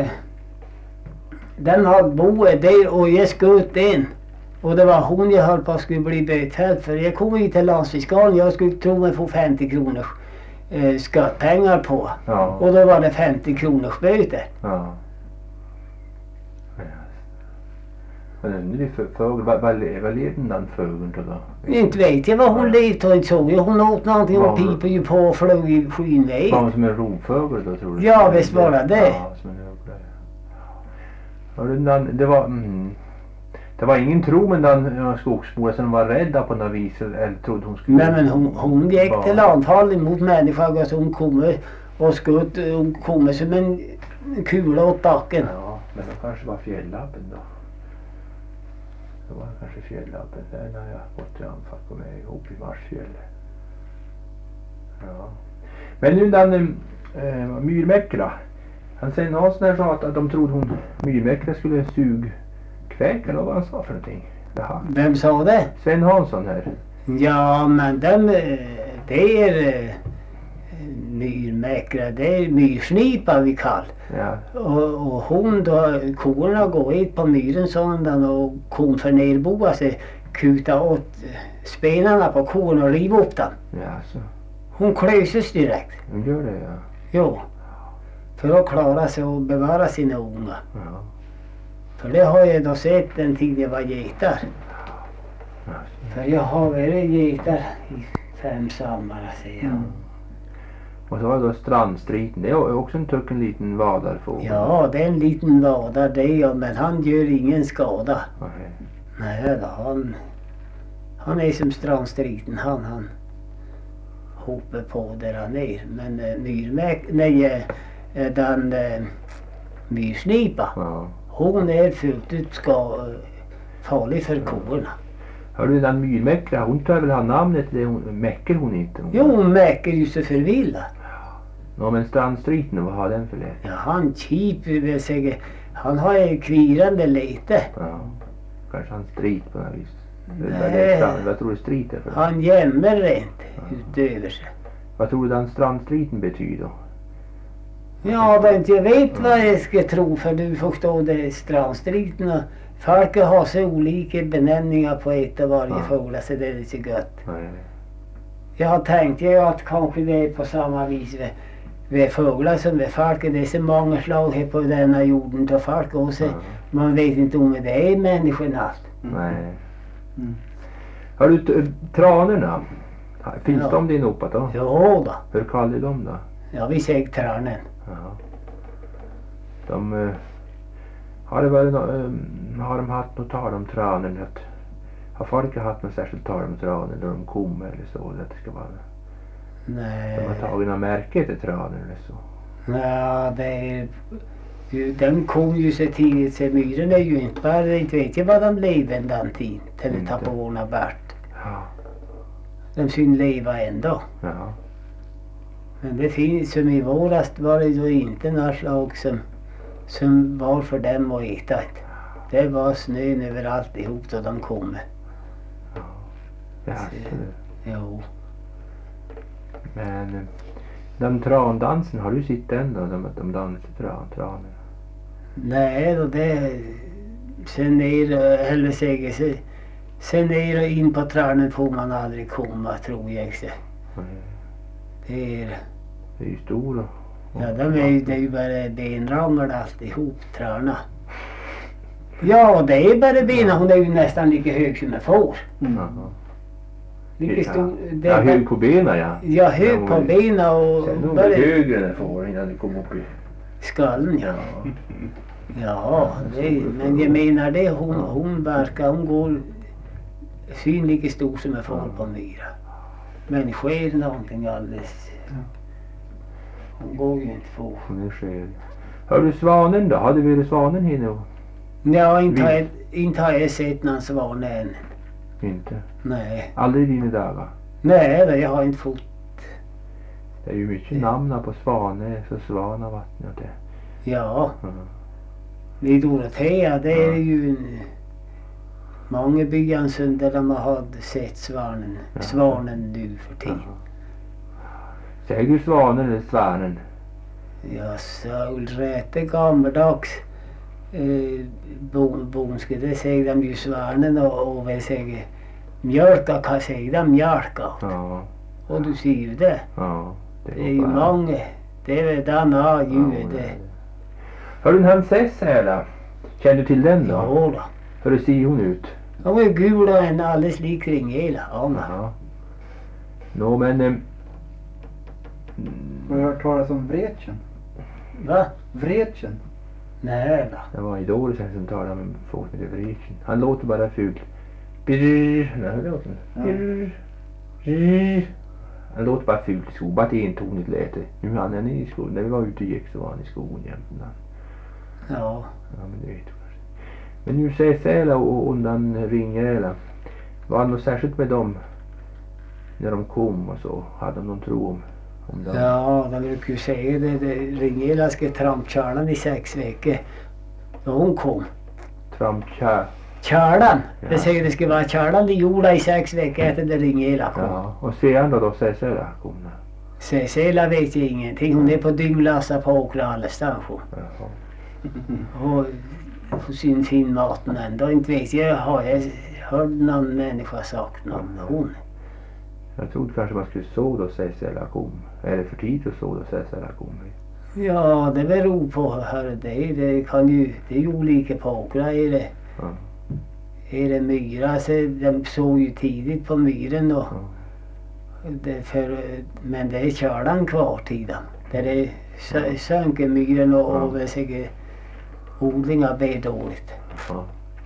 [SPEAKER 2] den hade boet där och jag sköt den. Och det var hon jag höll på att skulle bli bötfälld för. Jag kom hit till landsfiskalen, jag skulle tro mig få femtio kronor eh, skattpengar på.
[SPEAKER 3] Ja.
[SPEAKER 2] Och då var det femtio kronors böter.
[SPEAKER 3] Ja. Ja. Men underlig fö- fågel. Vad vad le- vad levde den fågeln då? då?
[SPEAKER 2] Inte vet jag vad hon levde och inte såg jag. Hon åt någonting och
[SPEAKER 3] Var-
[SPEAKER 2] piper ju på och flög i skynväg.
[SPEAKER 3] Var hon som en rovfågel då, tror du?
[SPEAKER 2] Ja, visst var det det.
[SPEAKER 3] Ja, som en uggla. Ja. Hörru, den, det var... Mm, det var ingen tro men den ja, skogsmora som var rädda på något vis eller, eller trodde hon skulle...
[SPEAKER 2] Nej, men hon, hon gick
[SPEAKER 3] bara-
[SPEAKER 2] till anfall mot människan och hon kom och skutt. Hon kom som en kula åt backen.
[SPEAKER 3] Ja, men det kanske var fjällabben då. Det var kanske fjällabben. Där när jag gått till anfall kom jag ihop i Marsfjället. Ja. Men nu den äh, myrmäckra. Han sen Hansson här sa att, att de trodde hon myrmäckra skulle sugkväka eller vad han sa för någonting. Jaha.
[SPEAKER 2] Vem sa det?
[SPEAKER 3] Sven Hansson här.
[SPEAKER 2] Ja, men de, eh, det är eh, myrmäkra, det är myrsnipa vi kallar.
[SPEAKER 3] Ja.
[SPEAKER 2] Och, och hon då, korna går ut på myren sådant och kon för nerboa sig kuta åt spenarna på kon och riva upp dem.
[SPEAKER 3] Ja, så.
[SPEAKER 2] Hon klöses direkt.
[SPEAKER 3] De gör det, ja.
[SPEAKER 2] Jo. För att klara sig och bevara sina unga.
[SPEAKER 3] Ja.
[SPEAKER 2] För det har jag då sett den tid jag var getar.
[SPEAKER 3] Ja, så.
[SPEAKER 2] För jag har varit getar i fem sommar säger jag.
[SPEAKER 3] Mm. Och så var det då strandstriten. Det är också en tucken liten vadarfågel.
[SPEAKER 2] Ja, det är en liten vadare det ja, men han gör ingen skada.
[SPEAKER 3] Okej.
[SPEAKER 2] Nej då, han, han är som strandstriten, han, han hoppar på där han är. Men äh, myrmäk, nej, äh, den äh, myrsnipa,
[SPEAKER 3] Ja.
[SPEAKER 2] hon är fullt ut ska, äh, farlig för korna.
[SPEAKER 3] Hör du den myrmäckra, hon tar väl ha namnet, det hon, mäcker hon inte? Hon,
[SPEAKER 2] Jo, hon mäcker ju så förvilla.
[SPEAKER 3] Ja, men strandstriten, vad har den för det?
[SPEAKER 2] Ja, han kiper vill säga, han har ju kvirande lite.
[SPEAKER 3] Ja. Kanske han strit på något vis. Vad det är strand- Vad tror du strit är för?
[SPEAKER 2] Han gömmer rent utöver sig.
[SPEAKER 3] Vad tror du den strandstriten betyder?
[SPEAKER 2] Ja, men jag vet vad jag ska tro, för du förstår det, strandstriten och folk har så olika benämningar på ett av varje
[SPEAKER 3] Ja.
[SPEAKER 2] fågel, så det är lite gött.
[SPEAKER 3] Nej.
[SPEAKER 2] Jag har tänkt ju att kanske det är på samma vis med, med fåglar som med folk. Det är så många slag här på denna jorden till folk också.
[SPEAKER 3] Ja.
[SPEAKER 2] Man vet inte om det är människan allt.
[SPEAKER 3] Nej.
[SPEAKER 4] Mm.
[SPEAKER 3] Har du t- tranorna? Finns
[SPEAKER 2] Ja.
[SPEAKER 3] de din uppåt då?
[SPEAKER 2] Jo då,
[SPEAKER 3] Hur kallar du dem då?
[SPEAKER 2] ja vi säger tranen.
[SPEAKER 3] Ja. De uh, har det varit no- um, har de haft något tal om tranen att har folk haft något särskilt tal om tranen när de kommer eller så att det ska vara
[SPEAKER 2] Nej,
[SPEAKER 3] de har tagit något märke till tranen eller så.
[SPEAKER 2] ja, det är ju- den kom ju så tidigt så myren är ju inte bara, inte vet jag vad de lever den tiden till det tar
[SPEAKER 3] Inte.
[SPEAKER 2] på vårna bort.
[SPEAKER 3] Ja.
[SPEAKER 2] De syns leva ändå.
[SPEAKER 3] Ja.
[SPEAKER 2] Men det finns, som i våras var det då inte några slag som, som var för dem att äta. Det var snön överallt ihop då de kom.
[SPEAKER 3] Ja.
[SPEAKER 2] Jo.
[SPEAKER 3] Men eh, den trandansen, har du sett den då? De, de dansar tran, tranen.
[SPEAKER 2] Nej då, det sen ner, eller säger så, sen ner och in på tranen får man aldrig komma, tror jag. Så.
[SPEAKER 3] Nej.
[SPEAKER 2] Det är,
[SPEAKER 3] Det är ju stora.
[SPEAKER 2] ja, de är ju, det är ju bara benramar alltihop, trarna. Ja, det är bara benen, hon är ju nästan lika hög som en får.
[SPEAKER 4] Mm.
[SPEAKER 3] Jaha.
[SPEAKER 2] Lika stor. Det
[SPEAKER 3] Ja,
[SPEAKER 2] är
[SPEAKER 3] hög
[SPEAKER 2] bara-
[SPEAKER 3] på benen ja.
[SPEAKER 2] Ja, hög på benen och
[SPEAKER 3] Sen hon
[SPEAKER 2] bara
[SPEAKER 3] blir högre än en får innan du kommer upp i.
[SPEAKER 2] skallen, ja. Ja, det, är- men jag menar det, hon, hon verkar, hon går synligt stor som en får på myra. Men sker någonting alldeles. Hon går ju inte få.
[SPEAKER 3] Hon är skäl. Hör du svanen då? Hade vi svanen här nu?
[SPEAKER 2] Ja, inte har jag, inte har jag sett någon svan än.
[SPEAKER 3] Inte.
[SPEAKER 2] Nej.
[SPEAKER 3] Aldrig i dina dagar.
[SPEAKER 2] Nej, det, jag har inte fått.
[SPEAKER 3] Det är ju mycket namn på svaner, så Svanavattnet och det.
[SPEAKER 2] Ja,
[SPEAKER 3] Mm.
[SPEAKER 2] i Dorotea, det är
[SPEAKER 3] Ja.
[SPEAKER 2] ju en, många byar där de har sett svanen,
[SPEAKER 3] Ja.
[SPEAKER 2] svanen nu för tiden.
[SPEAKER 3] Säger du svanen eller svanen?
[SPEAKER 2] Ja, så Ulrete gammaldags eh, bon, bonske, det säger de ju svanen och, och väl säger mjölka, kan säga de mjölka.
[SPEAKER 3] Ja.
[SPEAKER 2] Och du ser ju det.
[SPEAKER 3] Ja.
[SPEAKER 2] Det är ju många. Det är väl den har ju det.
[SPEAKER 3] Hör du en Hansess här då? Känner du till den då?
[SPEAKER 2] Ja då.
[SPEAKER 3] Hur ser hon ut?
[SPEAKER 2] Hon är gul och en alldeles lik Ringela. Anna.
[SPEAKER 3] Jaha. Nå men... ehm,
[SPEAKER 4] Har du hört talas om Vretchen?
[SPEAKER 2] Va?
[SPEAKER 4] Vretchen?
[SPEAKER 2] Nej då.
[SPEAKER 3] Det var Idol sen som talade om en fågel med Vretchen. Han låter bara fult. Brrr. Nej, hur låter
[SPEAKER 4] Ja.
[SPEAKER 3] han? Brrr. Brrr. Han låter bara fult i skogen. Bara ett entonigt läte. Nu är han nere i skogen. När vi var ute och gick så var han i skogen jämt.
[SPEAKER 2] Ja.
[SPEAKER 3] Ja, men det vet du kanske. Men nu säger Säla och undan Ringela. Var det något särskilt med dem när de kom och så? Hade de någon tro om, om dem?
[SPEAKER 2] Ja, de brukar ju säga det. det Ringela ska trampkärlan i sex veckor. Då hon kom.
[SPEAKER 3] Trampkär.
[SPEAKER 2] Kärlan.
[SPEAKER 3] Ja.
[SPEAKER 2] Det säger det ska vara kärlan i jorda i sex veckor efter det Ringela kom.
[SPEAKER 3] Ja, och sedan då, då säger Säla kom.
[SPEAKER 2] Se- Sela vet jag ingenting. Hon är på dynglassa på Åkra station.
[SPEAKER 3] Jaha.
[SPEAKER 2] Och får sin fin maten ändå. Inte vet jag. Har jag hört någon människa sagt något om hon?
[SPEAKER 3] Jag trodde kanske man skulle så då säger Säla kom. Är det för tidigt att så då säger Säla kom?
[SPEAKER 2] Ja, det beror på hur det är. Det kan ju, det är ju olika på Åkra. Är det,
[SPEAKER 3] Ja.
[SPEAKER 2] är det myra så de såg ju tidigt på myren och
[SPEAKER 3] Ja.
[SPEAKER 2] det för, men det är kärlan kvar tiden. Där det sö- sönker myren och,
[SPEAKER 3] Ja.
[SPEAKER 2] och väl säkert odlingar blir dåligt.
[SPEAKER 3] Ja.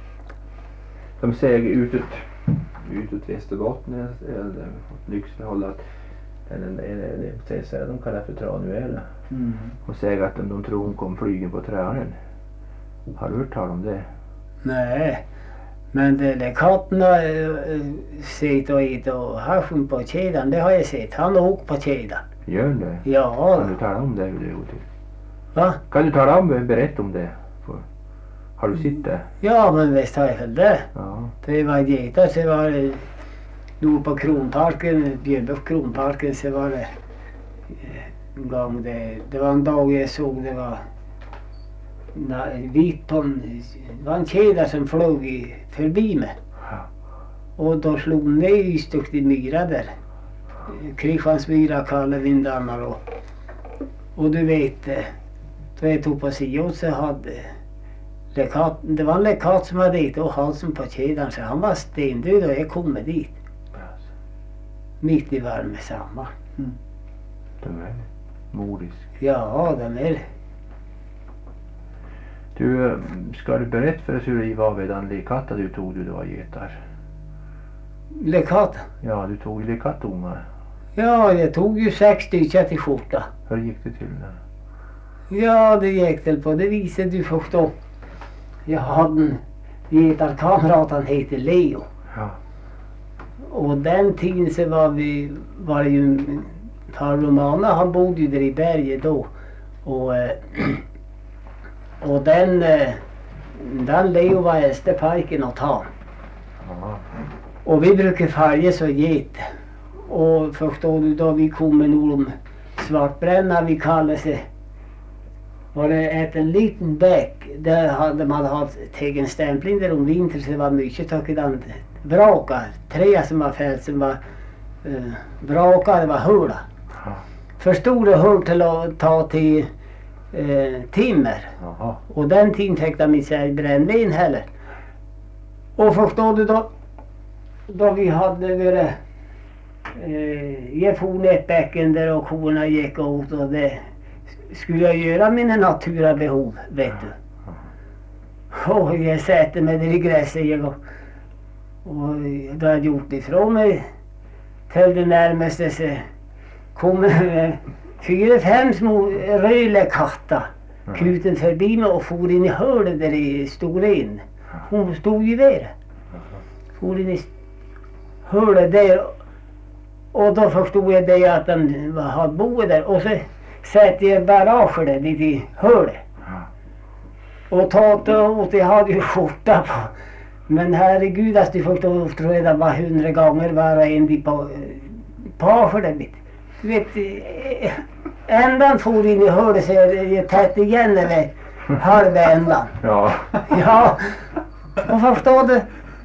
[SPEAKER 3] De säger utåt, utåt Västerbotten eller Lycksele att eller, eller, eller, säger så här, de kallar för tranuela.
[SPEAKER 4] Mm.
[SPEAKER 3] Och säger att de, de tror hon kom flygen på träden. Har du hört tal om det?
[SPEAKER 2] Nej, men det där katterna äh, sitter och äter och haschen på kedjan, det har jag sett. Han har åkt på kedjan.
[SPEAKER 3] Gör det?
[SPEAKER 2] Ja,
[SPEAKER 3] Kan du tala om det hur det går till?
[SPEAKER 2] va?
[SPEAKER 3] Kan du tala om, berätta om det? För, Har du sett det?
[SPEAKER 2] Ja, men visst har jag väl det.
[SPEAKER 3] Ja.
[SPEAKER 2] Det var getar, så var det nord på Kronparken, Björböck Kronparken, så var det en gång det, det var en dag jag såg det var nej, vit på en, det var en kedja som flög i, förbi mig.
[SPEAKER 3] Ja.
[SPEAKER 2] Och då slog ner i stycket i myra där. Kristiansmyra, Kalle, Vindarna och, och du vet, då jag tog på Sion så hade lekat, det var en lekat som hade dit och halsen på kedjan så han var stendöd och jag kom med dit.
[SPEAKER 3] Alltså,
[SPEAKER 2] Mitt i värme samma.
[SPEAKER 4] Mm.
[SPEAKER 3] de är modisk.
[SPEAKER 2] Ja, den är
[SPEAKER 3] Du, eh, ska du berätta för oss hur det var vid den lekatta du tog du var getar?
[SPEAKER 2] lekat.
[SPEAKER 3] Ja, du tog lekattungar.
[SPEAKER 2] Ja, jag tog ju sex stycken till skjorta.
[SPEAKER 3] Hur gick det till där?
[SPEAKER 2] Ja, det gick väl på det viset du förstår. Jag hade en getarkamrat, han heter Leo.
[SPEAKER 3] Ja.
[SPEAKER 2] Och den tiden så var vi, var det ju farbror Mana, han bodde ju där i berget då. Och, eh, och den, eh, den Leo var äldste pojken åt han.
[SPEAKER 3] Ja.
[SPEAKER 2] Och vi brukar färga så get. Och förstår du då vi kommer nog om Svartbränna vi kallar sig. Var det ett en liten bäck där hade man haft tegen stämpling där om vintern så det var mycket takidant brakar. Tre som var fällt som var uh, brakar, det var hula.
[SPEAKER 3] Ja.
[SPEAKER 2] För stora hul till att ta till uh, timmer.
[SPEAKER 3] Jaha.
[SPEAKER 2] Och den tiden fick de inte sig brännvin heller. Och förstår du då, då vi hade varit, eh, jag for ner ett bäcken där och korna gick åt och det skulle jag göra mina natura behov, vet du. Och jag sätter mig där i gräset jag och, och då hade jag gjort ifrån mig till det närmaste så kom eh, fyra, fem små röjliga katter knuten förbi mig och for in i hörnet där i Storén. Hon stod ju där. For in i hörnet där och då förstod jag det att de hade boet där och så satte jag barager där lite i hörnet. Och tagit och jag hade ju skjorta på. Men herregud, att du förstår, tror jag det var hundra gånger var och en på pager där mitt. Du vet, ändan for in i hörnet så jag tätt igen över halva ändan.
[SPEAKER 3] Ja.
[SPEAKER 2] Ja, och förstår du,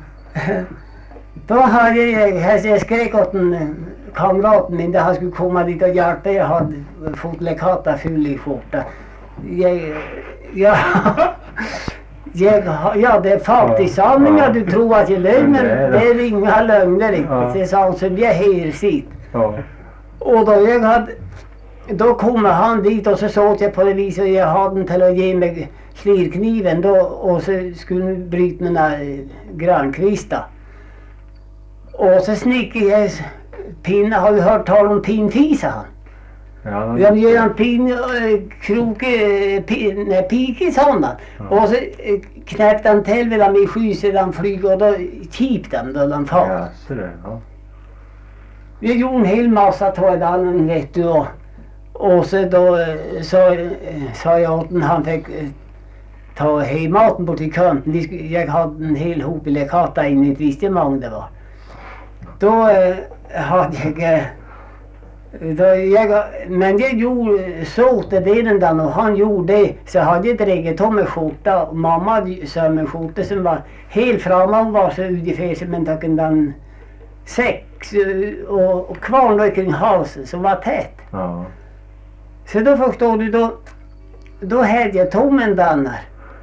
[SPEAKER 2] då hade jag, jag skrek åt en kamraten min där han skulle komma dit och hjälpa. Jag hade fått lekata full i skjorta. Jag, ja, jag, ja, det är faktiskt sanningar. Du tror att jag lögner. Det är inga lögner riktigt.
[SPEAKER 3] Ja.
[SPEAKER 2] Det är sånt som jag hör sitt.
[SPEAKER 3] Ja.
[SPEAKER 2] Och då jag hade, då kommer han dit och så såg jag på det viset och jag hade den till att ge mig slirkniven då och så skulle jag bryta mina grankvistar. Och så snickade jag pinna, har du hört tal om pinfisa han?
[SPEAKER 3] Ja,
[SPEAKER 2] Jag gör en pin, äh, krok, äh, pin, nej, pik i sådana.
[SPEAKER 3] Ja.
[SPEAKER 2] Och så äh, knäppte han till vid dem i sky så de flyger och då kipte de då de far.
[SPEAKER 3] Ja, så det, ja.
[SPEAKER 2] Jag gjorde en hel massa trådallen vet du och, och så då äh, så, äh, sa jag åt den han fick äh, ta hem maten bort till kanten. Vi sk- Jag hade en hel hop i lekata in, inte visste hur många det var. Då äh, hade jag äh, Då jag, men jag gjorde så till den där och han gjorde det så hade jag dragit om en skjorta och mamma sa en skjorta som var helt framme och var så ungefär som en tacken den sex och, och kvarn kring halsen som var tät.
[SPEAKER 3] Ja.
[SPEAKER 2] Så då förstår du då, då hade jag tommen där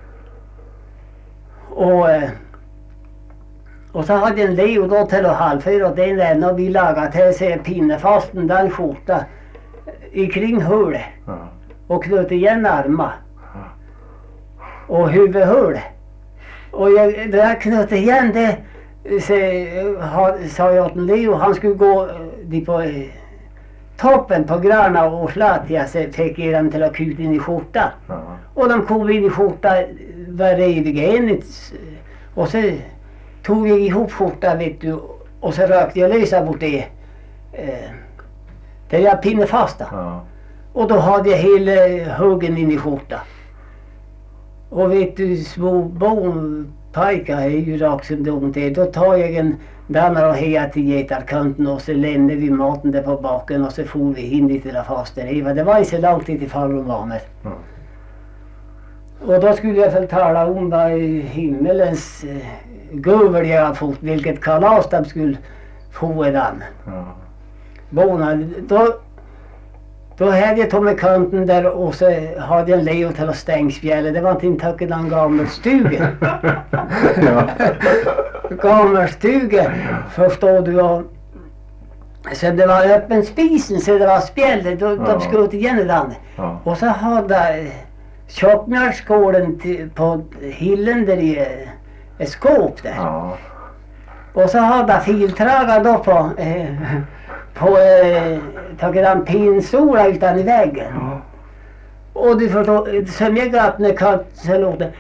[SPEAKER 2] och Och så hade en Leo då till att halvfyra och den där och vi lagade till sig pinnefasten den skjorta i kring huvudet
[SPEAKER 3] Ja.
[SPEAKER 2] och knöt igen armar
[SPEAKER 3] Ja.
[SPEAKER 2] och huvudhuvudet. Och jag, då jag knöt igen det så ha, sa jag till Leo han skulle gå dit på eh, toppen på gröna och slatja så fick jag dem till att kuta in i skjorta.
[SPEAKER 3] Ja.
[SPEAKER 2] Och de kom in i skjorta var reviga enligt och så tog jag ihop skjorta vet du och så rökte jag lösa bort det eh, där jag pinne fasta.
[SPEAKER 3] Ja.
[SPEAKER 2] Och då hade jag hela huggen in i skjorta. Och vet du, små barnpojkar är ju rakt som de det. Då tar jag en dannar och hejar till getarkanten och så lämnar vi maten där på baken och så får vi in till la fasten Eva. Det var inte så långt till farbror Mamed.
[SPEAKER 3] Mm.
[SPEAKER 2] Och då skulle jag väl tala om vad himmelens eh, guvor jag har fått, vilket kalas de skulle få den.
[SPEAKER 3] Ja.
[SPEAKER 2] Bona, då, då hade jag tagit kanten där och så hade jag en leo till att stängsfjället. Det var inte intacket en gammal stuga.
[SPEAKER 3] Ja.
[SPEAKER 2] Gammal stuga, förstår du. Och, så det var öppen spisen så det var spjället. Då,
[SPEAKER 3] Ja.
[SPEAKER 2] de sköt igen den.
[SPEAKER 3] Ja.
[SPEAKER 2] Och så hade tjockmjölkskålen till- på hillen där i eh, ett skåp där.
[SPEAKER 3] Ja.
[SPEAKER 2] Och så hade filtragar då på, eh, på eh, tagit en pinsola utan i väggen.
[SPEAKER 3] Ja.
[SPEAKER 2] Och du förstår, som jag öppnade katt så låg det.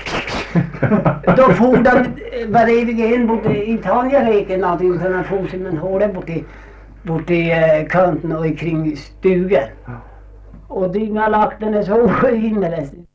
[SPEAKER 2] Då for den eh, var eviga in bort i Tanjareken någonting så den for som en håle bort i, bort i eh, kanten och kring stugan. Och dynga lagt den är så himmelen.